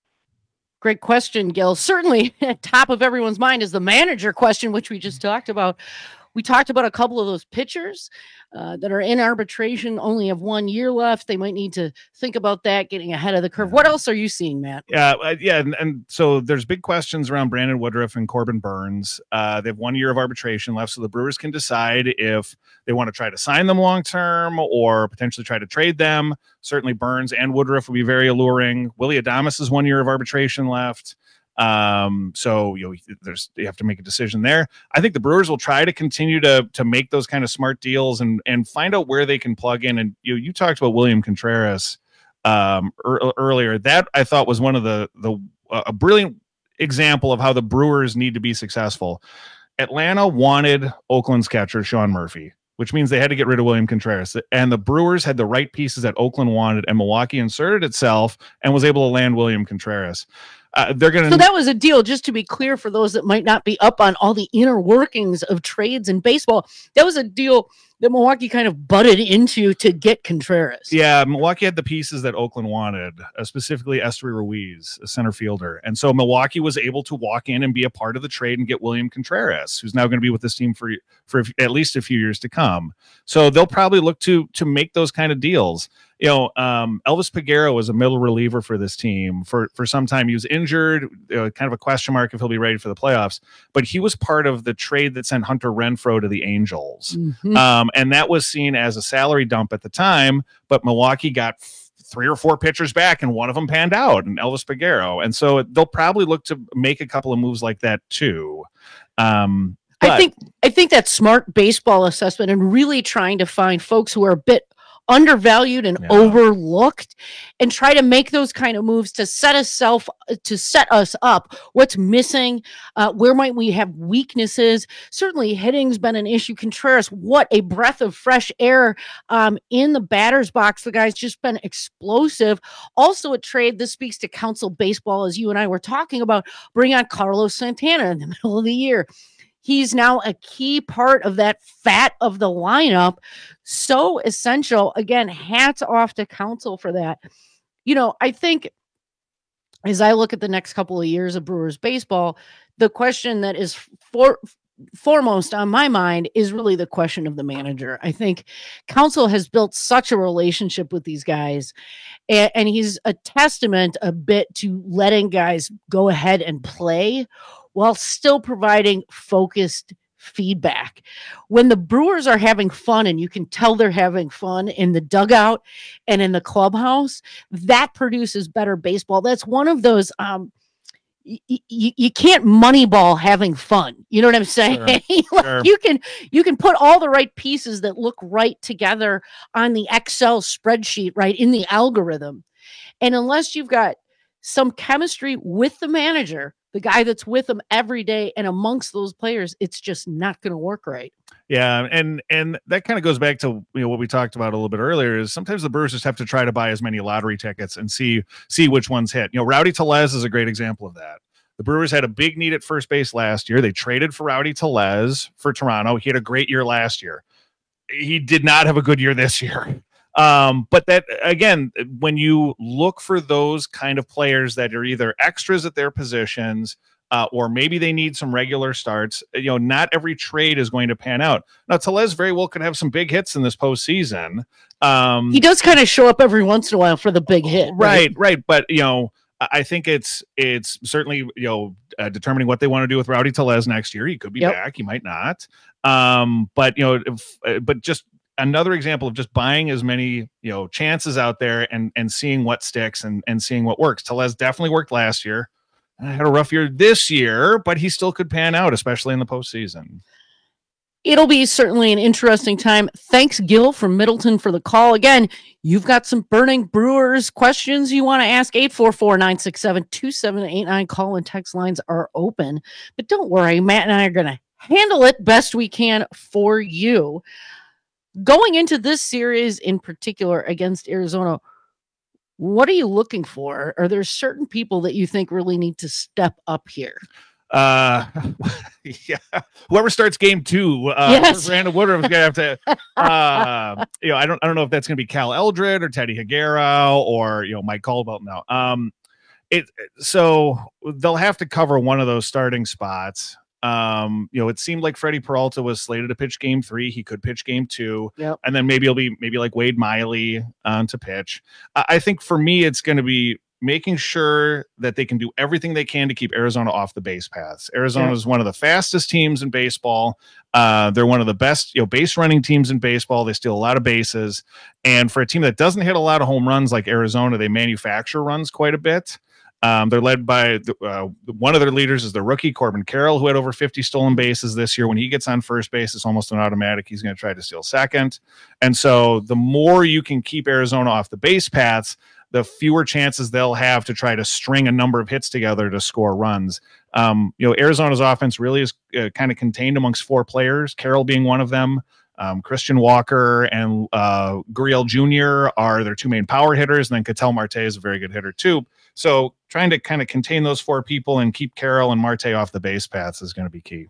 Great question, Gil. Certainly at top of everyone's mind is the manager question, which we just talked about. We talked about a couple of those pitchers uh, that are in arbitration, only have one year left. They might need to think about that, getting ahead of the curve. What else are you seeing, Matt? Yeah, uh, yeah, and, and so there's big questions around Brandon Woodruff and Corbin Burns. Uh, they have one year of arbitration left, so the Brewers can decide if they want to try to sign them long term or potentially try to trade them. Certainly, Burns and Woodruff would be very alluring. Willy Adames has one year of arbitration left. Um, so you know, there's you have to make a decision there. I think the Brewers will try to continue to to make those kind of smart deals and and find out where they can plug in. And you you talked about William Contreras um er, earlier. That I thought was one of the the uh, a brilliant example of how the Brewers need to be successful. Atlanta wanted Oakland's catcher Sean Murphy, which means they had to get rid of William Contreras. And the Brewers had the right pieces that Oakland wanted, and Milwaukee inserted itself and was able to land William Contreras. Uh, they're going to. So that was a deal, just to be clear for those that might not be up on all the inner workings of trades in baseball. That was a deal that Milwaukee kind of butted into to get Contreras. Yeah, Milwaukee had the pieces that Oakland wanted, uh, specifically Esteury Ruiz, a center fielder. And so Milwaukee was able to walk in and be a part of the trade and get William Contreras, who's now going to be with this team for for at least a few years to come. So they'll probably look to to make those kind of deals. You know, um, Elvis Peguero was a middle reliever for this team for, for some time. He was injured, uh, kind of a question mark if he'll be ready for the playoffs. But he was part of the trade that sent Hunter Renfroe to the Angels. Mm-hmm. Um, and that was seen as a salary dump at the time. But Milwaukee got f- three or four pitchers back, and one of them panned out, and Elvis Peguero. And so they'll probably look to make a couple of moves like that too. Um, But, I think I think that smart baseball assessment and really trying to find folks who are a bit undervalued and Yeah. overlooked and try to make those kind of moves to set us self to set us up. What's missing? Uh, where might we have weaknesses? Certainly hitting's been an issue. Contreras, what a breath of fresh air um, in the batter's box. The guy's just been explosive. Also a trade, this speaks to Council Baseball, as you and I were talking about, bring on Carlos Santana in the middle of the year. He's now a key part of that fat of the lineup. So essential. Again, hats off to Council for that. You know, I think as I look at the next couple of years of Brewers baseball, the question that is for, foremost on my mind is really the question of the manager. I think Council has built such a relationship with these guys, and, and he's a testament a bit to letting guys go ahead and play while still providing focused feedback. When the Brewers are having fun, and you can tell they're having fun in the dugout and in the clubhouse, that produces better baseball. That's one of those, um, y- y- you can't moneyball having fun. You know what I'm saying? Sure, Like, sure. you can, you can put all the right pieces that look right together on the Excel spreadsheet, right in the algorithm. And unless you've got some chemistry with the manager, the guy that's with them every day and amongst those players, it's just not going to work right. Yeah, and and that kind of goes back to, you know, what we talked about a little bit earlier, is sometimes the Brewers just have to try to buy as many lottery tickets and see see which ones hit. You know, Rowdy Tellez is a great example of that. The Brewers had a big need at first base last year. They traded for Rowdy Tellez for Toronto. He had a great year last year. He did not have a good year this year. Um, but that, again, when you look for those kind of players that are either extras at their positions, uh, or maybe they need some regular starts, you know, not every trade is going to pan out. Now, Tellez very well could have some big hits in this postseason. Um, He does kind of show up every once in a while for the big hit. right, right. But, you know, I think it's it's certainly, you know, uh, determining what they want to do with Rowdy Tellez next year. He could be Yep. back. He might not. Um, but, you know, if, uh, but just another example of just buying as many, you know, chances out there and and seeing what sticks and and seeing what works. Tellez definitely worked last year. I had a rough year this year, but he still could pan out, especially in the postseason. It'll be certainly an interesting time. Thanks, Gil from Middleton, for the call. Again, you've got some burning Brewers questions you want to ask. eight four four, nine six seven, two seven eight nine. Call and text lines are open. But don't worry, Matt and I are going to handle it best we can for you. Going into this series in particular against Arizona, what are you looking for? Are there certain people that you think really need to step up here? Uh, yeah. Whoever starts game two, uh, Yes. Brandon Woodruff is gonna have to. Uh, you know, I don't, I don't know if that's gonna be Cal Eldred or Teddy Higuera or, you know, Mike Caldwell. No, um, it. So they'll have to cover one of those starting spots. Um, you know, it seemed like Freddie Peralta was slated to pitch game three. He could pitch game two, Yep. and then maybe it'll be maybe like Wade Miley on to pitch. I, I think for me, it's going to be making sure that they can do everything they can to keep Arizona off the base paths. Arizona Yeah. is one of the fastest teams in baseball. Uh, they're one of the best, you know, base running teams in baseball. They steal a lot of bases, and for a team that doesn't hit a lot of home runs like Arizona, they manufacture runs quite a bit. Um, they're led by uh, one of their leaders is the rookie Corbin Carroll, who had over fifty stolen bases this year. When he gets on first base, it's almost an automatic. He's going to try to steal second. And so the more you can keep Arizona off the base paths, the fewer chances they'll have to try to string a number of hits together to score runs. Um, you know, Arizona's offense really is uh, kind of contained amongst four players, Carroll being one of them. Um, Christian Walker and uh, Gurriel Junior are their two main power hitters, and then Ketel Marte is a very good hitter too. So trying to kind of contain those four people and keep Carroll and Marte off the base paths is going to be key.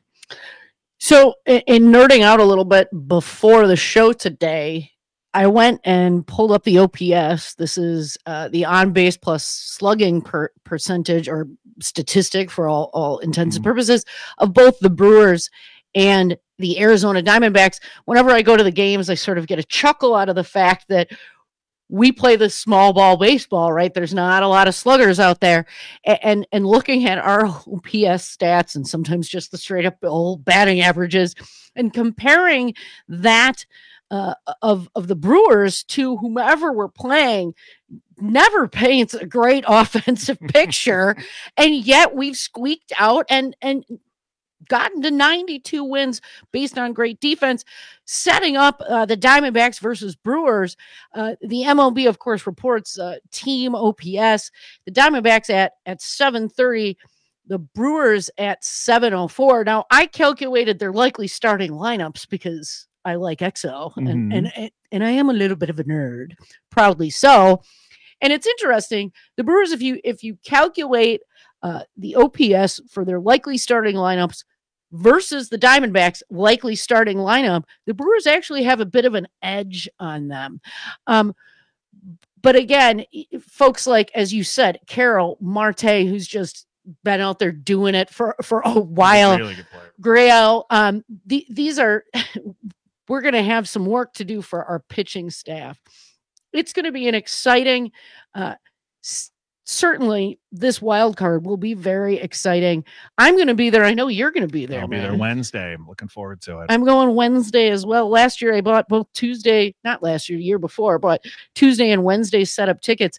So in, in nerding out a little bit before the show today, I went and pulled up the O P S. This is uh, the on-base plus slugging per percentage or statistic for all, all intents and purposes of both the Brewers and the Arizona Diamondbacks. Whenever I go to the games, I sort of get a chuckle out of the fact that we play this small ball baseball, right? There's not a lot of sluggers out there. And, and, and looking at our O P S stats and sometimes just the straight up old batting averages and comparing that uh, of, of the Brewers to whomever we're playing never paints a great offensive picture. And yet we've squeaked out and, and gotten to ninety-two wins based on great defense, setting up uh, the Diamondbacks versus Brewers. Uh, the M L B, of course, reports uh, team O P S. The Diamondbacks at, at seven thirty, the Brewers at seven oh four. Now, I calculated their likely starting lineups because I like Excel, mm-hmm. and, and, and I am a little bit of a nerd, proudly so. And it's interesting. The Brewers, if you if you calculate uh, the O P S for their likely starting lineups versus the Diamondbacks' likely starting lineup, the Brewers actually have a bit of an edge on them. Um, but again, folks like, as you said, Carroll, Marte, who's just been out there doing it for, for a while. Really good player. Grail, um, the, these are, we're going to have some work to do for our pitching staff. It's going to be an exciting, uh, s- certainly this wild card will be very exciting. I'm going to be there. I know you're going to be there. I'll be man. there Wednesday. I'm looking forward to it. I'm going Wednesday as well. Last year I bought both Tuesday, not last year, the year before, but Tuesday and Wednesday setup tickets.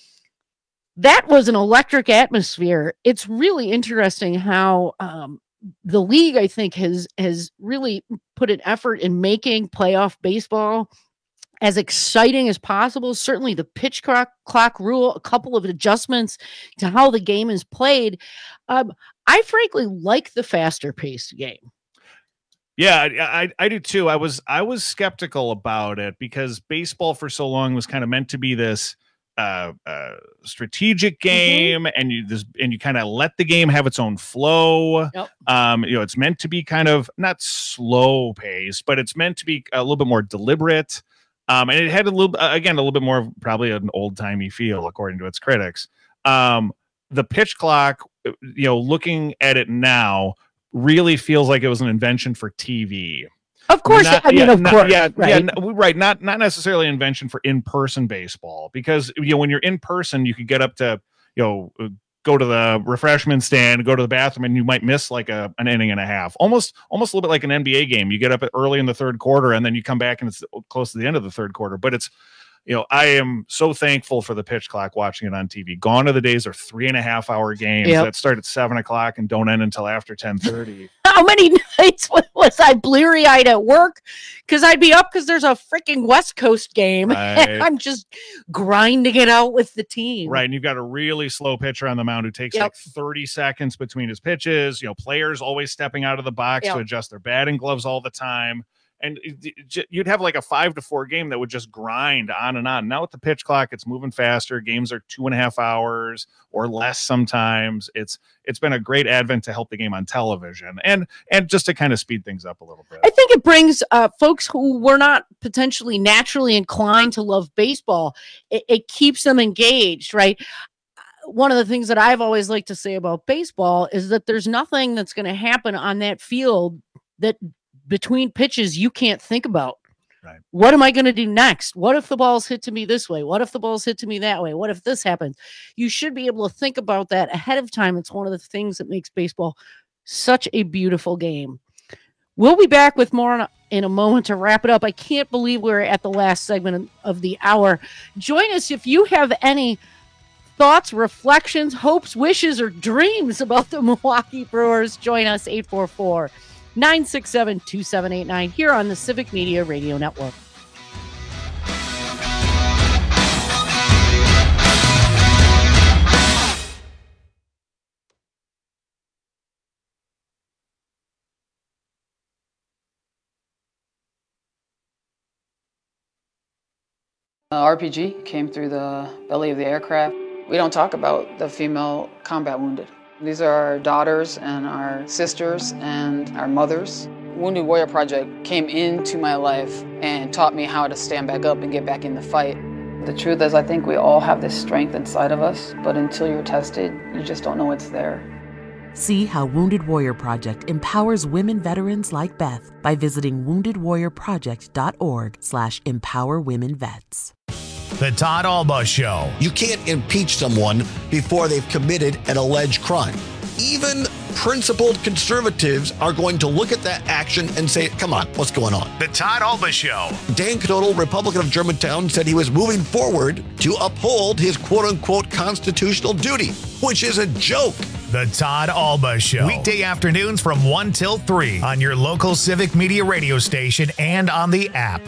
That was an electric atmosphere. It's really interesting how um, the league, I think, has has really put an effort in making playoff baseball as exciting as possible. Certainly the pitch clock, clock rule, a couple of adjustments to how the game is played. Um, I frankly like the faster paced game. Yeah, I, I I do too. I was I was skeptical about it because baseball for so long was kind of meant to be this uh, uh, strategic game, mm-hmm. and you this and you kind of let the game have its own flow. Yep. Um, you know, it's meant to be kind of not slow paced, but it's meant to be a little bit more deliberate. Um, and it had a little, again, a little bit more of probably an old timey feel, according to its critics. Um, the pitch clock, you know, looking at it now, really feels like it was an invention for T V. Of course, not, I mean, yeah, of not, course, yeah, right. yeah, no, right. Not not necessarily an invention for in-person baseball, because you know when you're in person, you could get up to you know go to the refreshment stand, go to the bathroom, and you might miss like a an inning and a half, almost almost a little bit like an N B A game. You get up early in the third quarter, and then you come back, and it's close to the end of the third quarter. But it's you know, I am so thankful for the pitch clock watching it on T V. Gone are the days are three and a half hour games yep. that start at seven o'clock and don't end until after ten thirty. How many nights was I bleary eyed at work? Because I'd be up because there's a freaking West Coast game. Right. And I'm just grinding it out with the team. Right. And you've got a really slow pitcher on the mound who takes yep. like thirty seconds between his pitches. You know, players always stepping out of the box yep. to adjust their batting gloves all the time. And you'd have like a five to four game that would just grind on and on. Now with the pitch clock, it's moving faster. Games are two and a half hours or less sometimes. It's it's been a great advent to help the game on television and and just to kind of speed things up a little bit. I think it brings uh, folks who were not potentially naturally inclined to love baseball. It, it keeps them engaged, right? One of the things that I've always liked to say about baseball is that there's nothing that's going to happen on that field that between pitches you can't think about. Right. What am I going to do next? What if the ball's hit to me this way? What if the ball's hit to me that way? What if this happens? You should be able to think about that ahead of time. It's one of the things that makes baseball such a beautiful game. We'll be back with more in a, in a moment to wrap it up. I can't believe we're at the last segment of the hour. Join us if you have any thoughts, reflections, hopes, wishes, or dreams about the Milwaukee Brewers. Join us, eight four four, nine six seven, two seven eight nine, here on the Civic Media Radio Network. Uh, R P G came through the belly of the aircraft. We don't talk about the female combat wounded. These are our daughters and our sisters and our mothers. Wounded Warrior Project came into my life and taught me how to stand back up and get back in the fight. The truth is, I think we all have this strength inside of us, but until you're tested, you just don't know it's there. See how Wounded Warrior Project empowers women veterans like Beth by visiting wounded warrior project dot org slash empower women vets. The Todd Alba Show. You can't impeach someone before they've committed an alleged crime. Even principled conservatives are going to look at that action and say, come on, what's going on? The Todd Alba Show. Dan Knodel, Republican of Germantown, said he was moving forward to uphold his quote-unquote constitutional duty, which is a joke. The Todd Alba Show. Weekday afternoons from one till three on your local Civic Media radio station and on the app.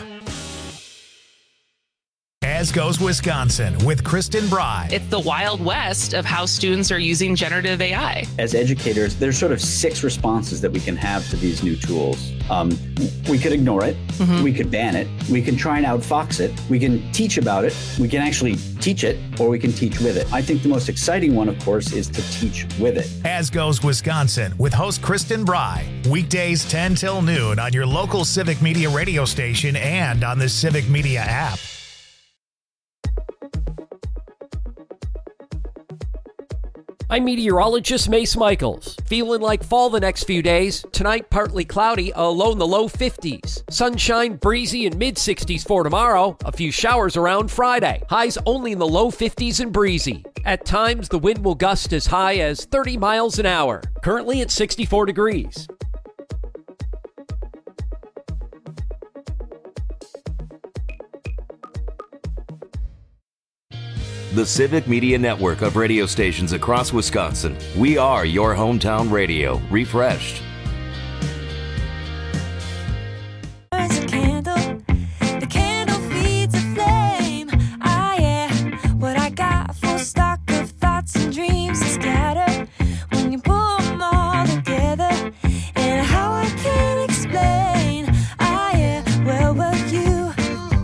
As Goes Wisconsin with Kristen Bry. It's the Wild West of how students are using generative A I. As educators, there's sort of six responses that we can have to these new tools. Um, we could ignore it. Mm-hmm. We could ban it. We can try and outfox it. We can teach about it. We can actually teach it, or we can teach with it. I think the most exciting one, of course, is to teach with it. As Goes Wisconsin with host Kristen Bry. Weekdays ten till noon on your local Civic Media radio station and on the Civic Media app. I'm meteorologist Mace Michaels. Feeling like fall the next few days. Tonight, partly cloudy, a low in the low fifties. Sunshine, breezy, and mid sixties for tomorrow. A few showers around Friday. Highs only in the low fifties and breezy. At times, the wind will gust as high as thirty miles an hour. Currently at sixty-four degrees. The Civic Media Network of radio stations across Wisconsin. We are your hometown radio, refreshed. The candle feeds a flame. Ah, yeah. What I got, full stock of thoughts and dreams scattered when you pull them all together. And how I can't explain. Ah, yeah. Where were you?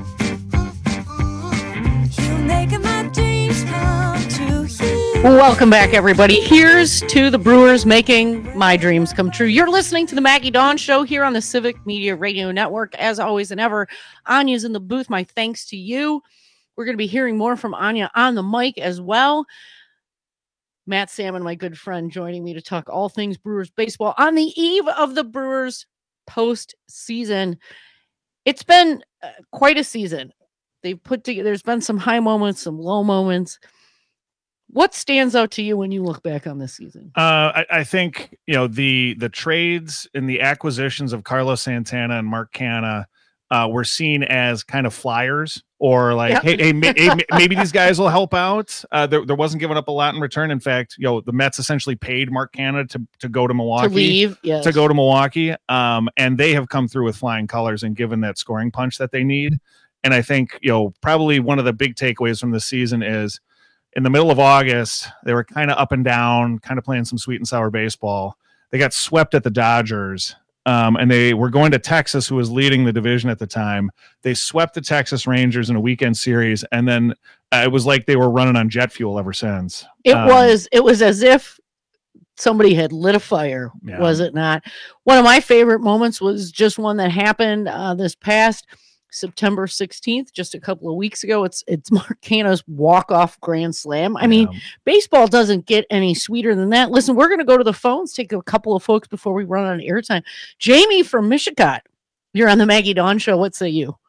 You making my dreams come true. You. Welcome back, everybody. Here's to the Brewers making my dreams come true. You're listening to the Maggie Dawn Show here on the Civic Media Radio Network. As always and ever, Anya's in the booth. My thanks to you. We're going to be hearing more from Anya on the mic as well. Matt Salmon, my good friend, joining me to talk all things Brewers baseball on the eve of the Brewers postseason. It's been uh, quite a season. They've put together, there's been some high moments, some low moments. What stands out to you when you look back on this season? Uh, I, I think, you know, the the trades and the acquisitions of Carlos Santana and Mark Canha uh, were seen as kind of flyers, or like, yep. hey, hey, ma- hey, maybe these guys will help out. Uh, there, there wasn't giving up a lot in return. In fact, you know, the Mets essentially paid Mark Canha to to go to Milwaukee, to leave, yes. to go to Milwaukee, um, and they have come through with flying colors and given that scoring punch that they need. And I think, you know, probably one of the big takeaways from this season is, in the middle of August, they were kind of up and down, kind of playing some sweet and sour baseball. They got swept at the Dodgers, um, and they were going to Texas, who was leading the division at the time. They swept the Texas Rangers in a weekend series, and then uh, it was like they were running on jet fuel ever since. It um, was it was as if somebody had lit a fire, yeah. Was it not? One of my favorite moments was just one that happened uh, this past September sixteenth, just a couple of weeks ago. It's it's Mark Canha's walk-off grand slam. I yeah. mean, baseball doesn't get any sweeter than that. Listen, we're going to go to the phones, take a couple of folks before we run on airtime. Jamie from Michigan, you're on the Maggie Dawn Show. What say you?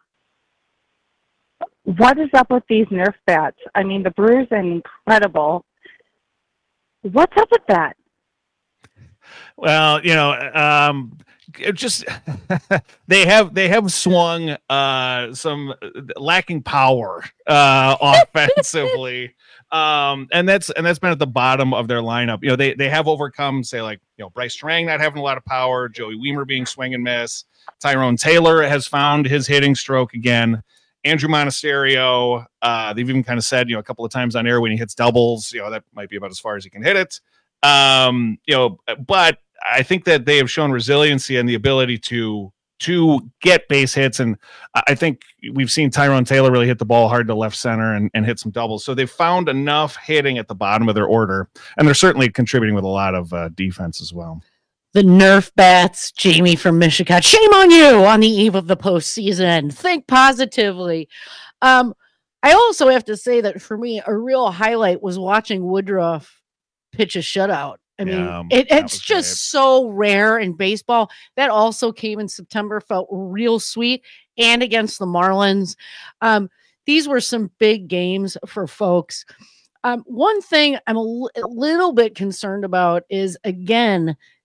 What is up with these Nerf bats? I mean, the Brewers are incredible. What's up with that? Well, you know, um, it just they have they have swung uh, some lacking power uh, offensively, um, and that's and that's been at the bottom of their lineup. You know, they they have overcome, say, like, you know, Bryce Trang not having a lot of power, Joey Weimer being swing and miss, Tyrone Taylor has found his hitting stroke again. Andrew Monasterio, uh, they've even kind of said, you know, a couple of times on air when he hits doubles, you know, that might be about as far as he can hit it. Um, you know, but I think that they have shown resiliency and the ability to to get base hits. And I think we've seen Tyrone Taylor really hit the ball hard to left center and, and hit some doubles. So they've found enough hitting at the bottom of their order. And they're certainly contributing with a lot of uh, defense as well. The Nerf bats, Jamie from Michigan. Shame on you on the eve of the postseason. Think positively. Um, I also have to say that for me, a real highlight was watching Woodruff pitch a shutout. I mean, yeah, it, it's just great. So rare in baseball. That also came in September, felt real sweet, and against the Marlins. Um, these were some big games for folks. Um, one thing I'm a, l- a little bit concerned about is, again,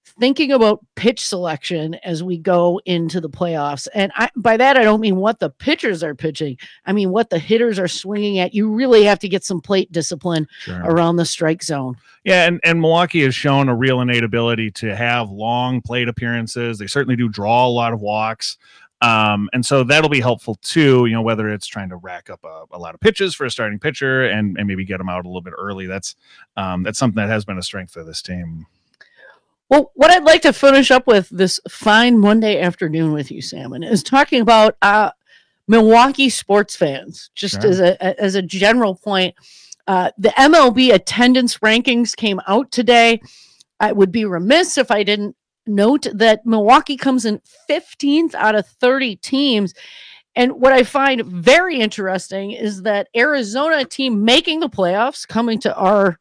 thinking about pitch selection as we go into the playoffs. And I, by that, I don't mean what the pitchers are pitching. I mean what the hitters are swinging at. You really have to get some plate discipline Sure. around the strike zone. Yeah, and, and Milwaukee has shown a real innate ability to have long plate appearances. They certainly do draw a lot of walks. Um, and so that'll be helpful too, you know, whether it's trying to rack up a, a lot of pitches for a starting pitcher and, and maybe get them out a little bit early. That's um, that's something that has been a strength of this team. Well, what I'd like to finish up with this fine Monday afternoon with you, Salmon, is talking about uh, Milwaukee sports fans, just Sure. as a as a general point. Uh, the M L B attendance rankings came out today. I would be remiss if I didn't note that Milwaukee comes in fifteenth out of thirty teams. And what I find very interesting is that Arizona, a team making the playoffs, coming to our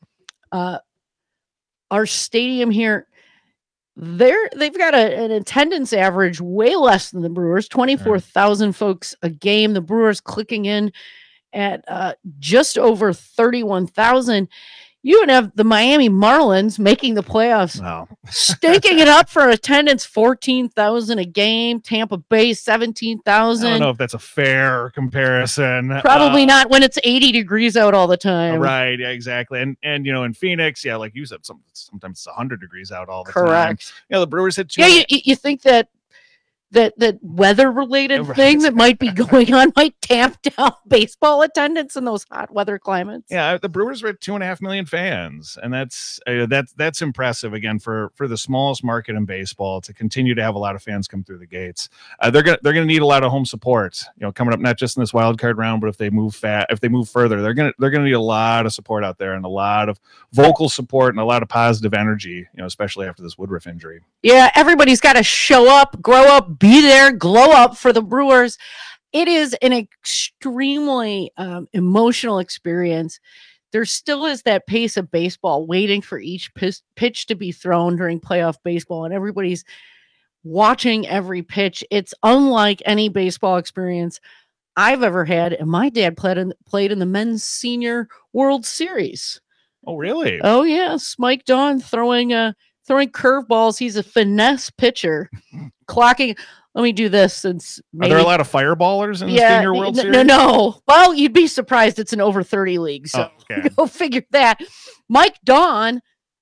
uh, our stadium here, they're they've got a, an attendance average way less than the Brewers, twenty-four thousand folks a game. The Brewers clicking in at uh, just over thirty-one thousand. You would have the Miami Marlins making the playoffs, wow. stinking it up for attendance, fourteen thousand a game. Tampa Bay, seventeen I thousand. don't know if that's a fair comparison. Probably Uh, not when it's eighty degrees out all the time. Right, yeah, exactly. And and you know, in Phoenix, yeah, like you said, some, sometimes it's one hundred degrees out all the time. Correct. You know, the Brewers hit two. Yeah, you, you think that that that weather-related Right. thing that might be going on might tamp down baseball attendance in those hot weather climates. Yeah, the Brewers were at two and a half million fans, and that's uh, that's that's impressive again for for the smallest market in baseball to continue to have a lot of fans come through the gates. Uh, they're gonna they're gonna need a lot of home support, you know, coming up not just in this wild card round, but if they move fat, if they move further, they're gonna they're gonna need a lot of support out there and a lot of vocal support and a lot of positive energy, you know, especially after this Woodruff injury. Yeah, everybody's got to show up, grow up, be there, glow up for the Brewers. It is an extremely um, emotional experience. There still is that pace of baseball waiting for each pis- pitch to be thrown during playoff baseball, and everybody's watching every pitch. It's unlike any baseball experience I've ever had, and my dad played in, played in the men's senior World Series. Oh, really? Oh, yes. Mike Dawn throwing uh, throwing curveballs. He's a finesse pitcher, clocking. Let me do this since maybe, Are there a lot of fireballers in the Senior World n- Series? No, no. Well, you'd be surprised. It's an over thirty league. So Oh, okay. go figure that. Mike Dawn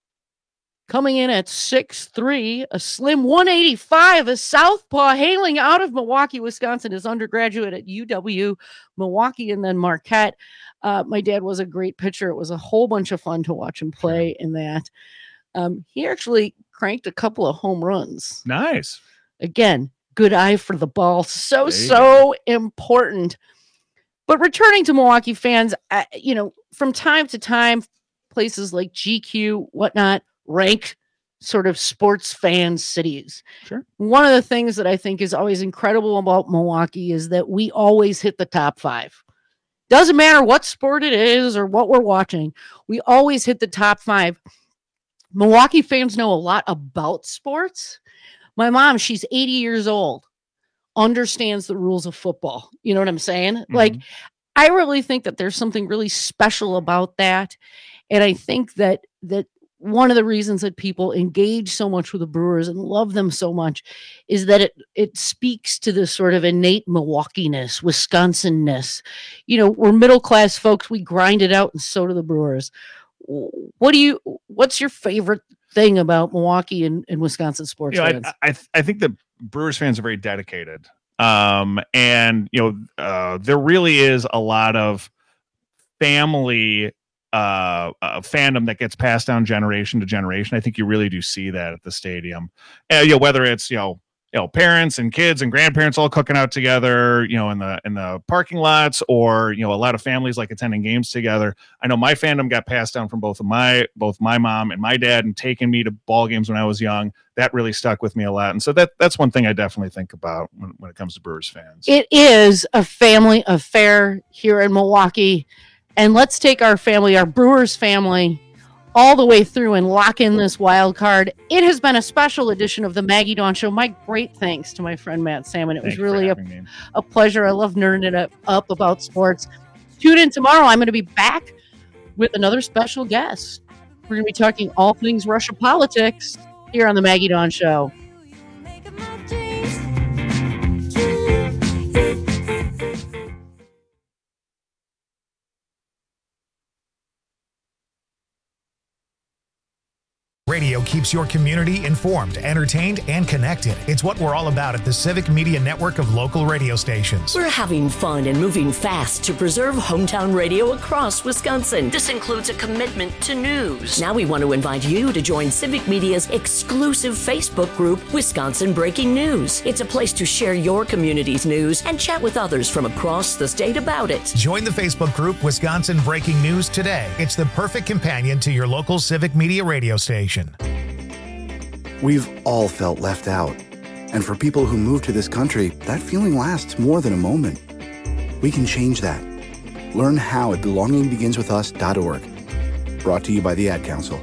coming in at six three, a slim one eighty-five, a southpaw hailing out of Milwaukee, Wisconsin, his undergraduate at U W Milwaukee and then Marquette. Uh, my dad was a great pitcher. It was a whole bunch of fun to watch him play in that. Um, he actually cranked a couple of home runs. Nice. Again, good eye for the ball. So, There you so important. But returning to Milwaukee fans, uh, you know, from time to time, places like G Q, whatnot, rank sort of sports fan cities. Sure. One of the things that I think is always incredible about Milwaukee is that we always hit the top five. Doesn't matter what sport it is or what we're watching, we always hit the top five. Milwaukee fans know a lot about sports. My mom, she's eighty years old, understands the rules of football. You know what I'm saying? Mm-hmm. Like, I really think that there's something really special about that. And I think that that one of the reasons that people engage so much with the Brewers and love them so much is that it it speaks to this sort of innate Milwaukee-ness, Wisconsin-ness. You know, we're middle-class folks. We grind it out, and so do the Brewers. What do you? What's your favorite thing about Milwaukee and, and Wisconsin sports You know, fans? I, I I think the Brewers fans are very dedicated, um, and you know, uh, there really is a lot of family uh, uh, fandom that gets passed down generation to generation. I think you really do see that at the stadium. Uh, you know, whether it's you know. You know, parents and kids and grandparents all cooking out together, you know, in the in the parking lots, or you know, a lot of families like attending games together. I know my fandom got passed down from both of my both my mom and my dad, and taking me to ball games when I was young. That really stuck with me a lot, and so that that's one thing I definitely think about when, when it comes to Brewers fans. It is a family affair here in Milwaukee. And let's take our family, our Brewers family, all the way through and lock in this wild card. It has been a special edition of the Maggie Dawn Show. My great thanks to my friend Matt Salmon. It was Thank you for really a, having me. a pleasure. I love nerding it up, up about sports. Tune in tomorrow. I'm going to be back with another special guest. We're going to be talking all things Russia politics. here on the Maggie Dawn Show. Radio keeps your community informed, entertained, and connected. It's what we're all about at the Civic Media Network of local radio stations. We're having fun and moving fast to preserve hometown radio across Wisconsin. This includes a commitment to news. Now we want to invite you to join Civic Media's exclusive Facebook group, Wisconsin Breaking News. It's a place to share your community's news and chat with others from across the state about it. Join the Facebook group Wisconsin Breaking News today. It's the perfect companion to your local Civic Media radio station. We've all felt left out. And for people who move to this country, that feeling lasts more than a moment. We can change that. Learn how at belonging begins with us dot org. Brought to you by the Ad Council.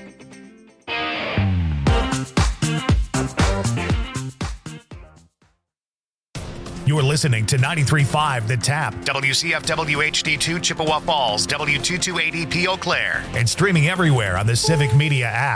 You're listening to ninety-three point five The Tap, W C F W H D two Chippewa Falls, W two two eight zero P Eau Claire, and streaming everywhere on the Civic Media app.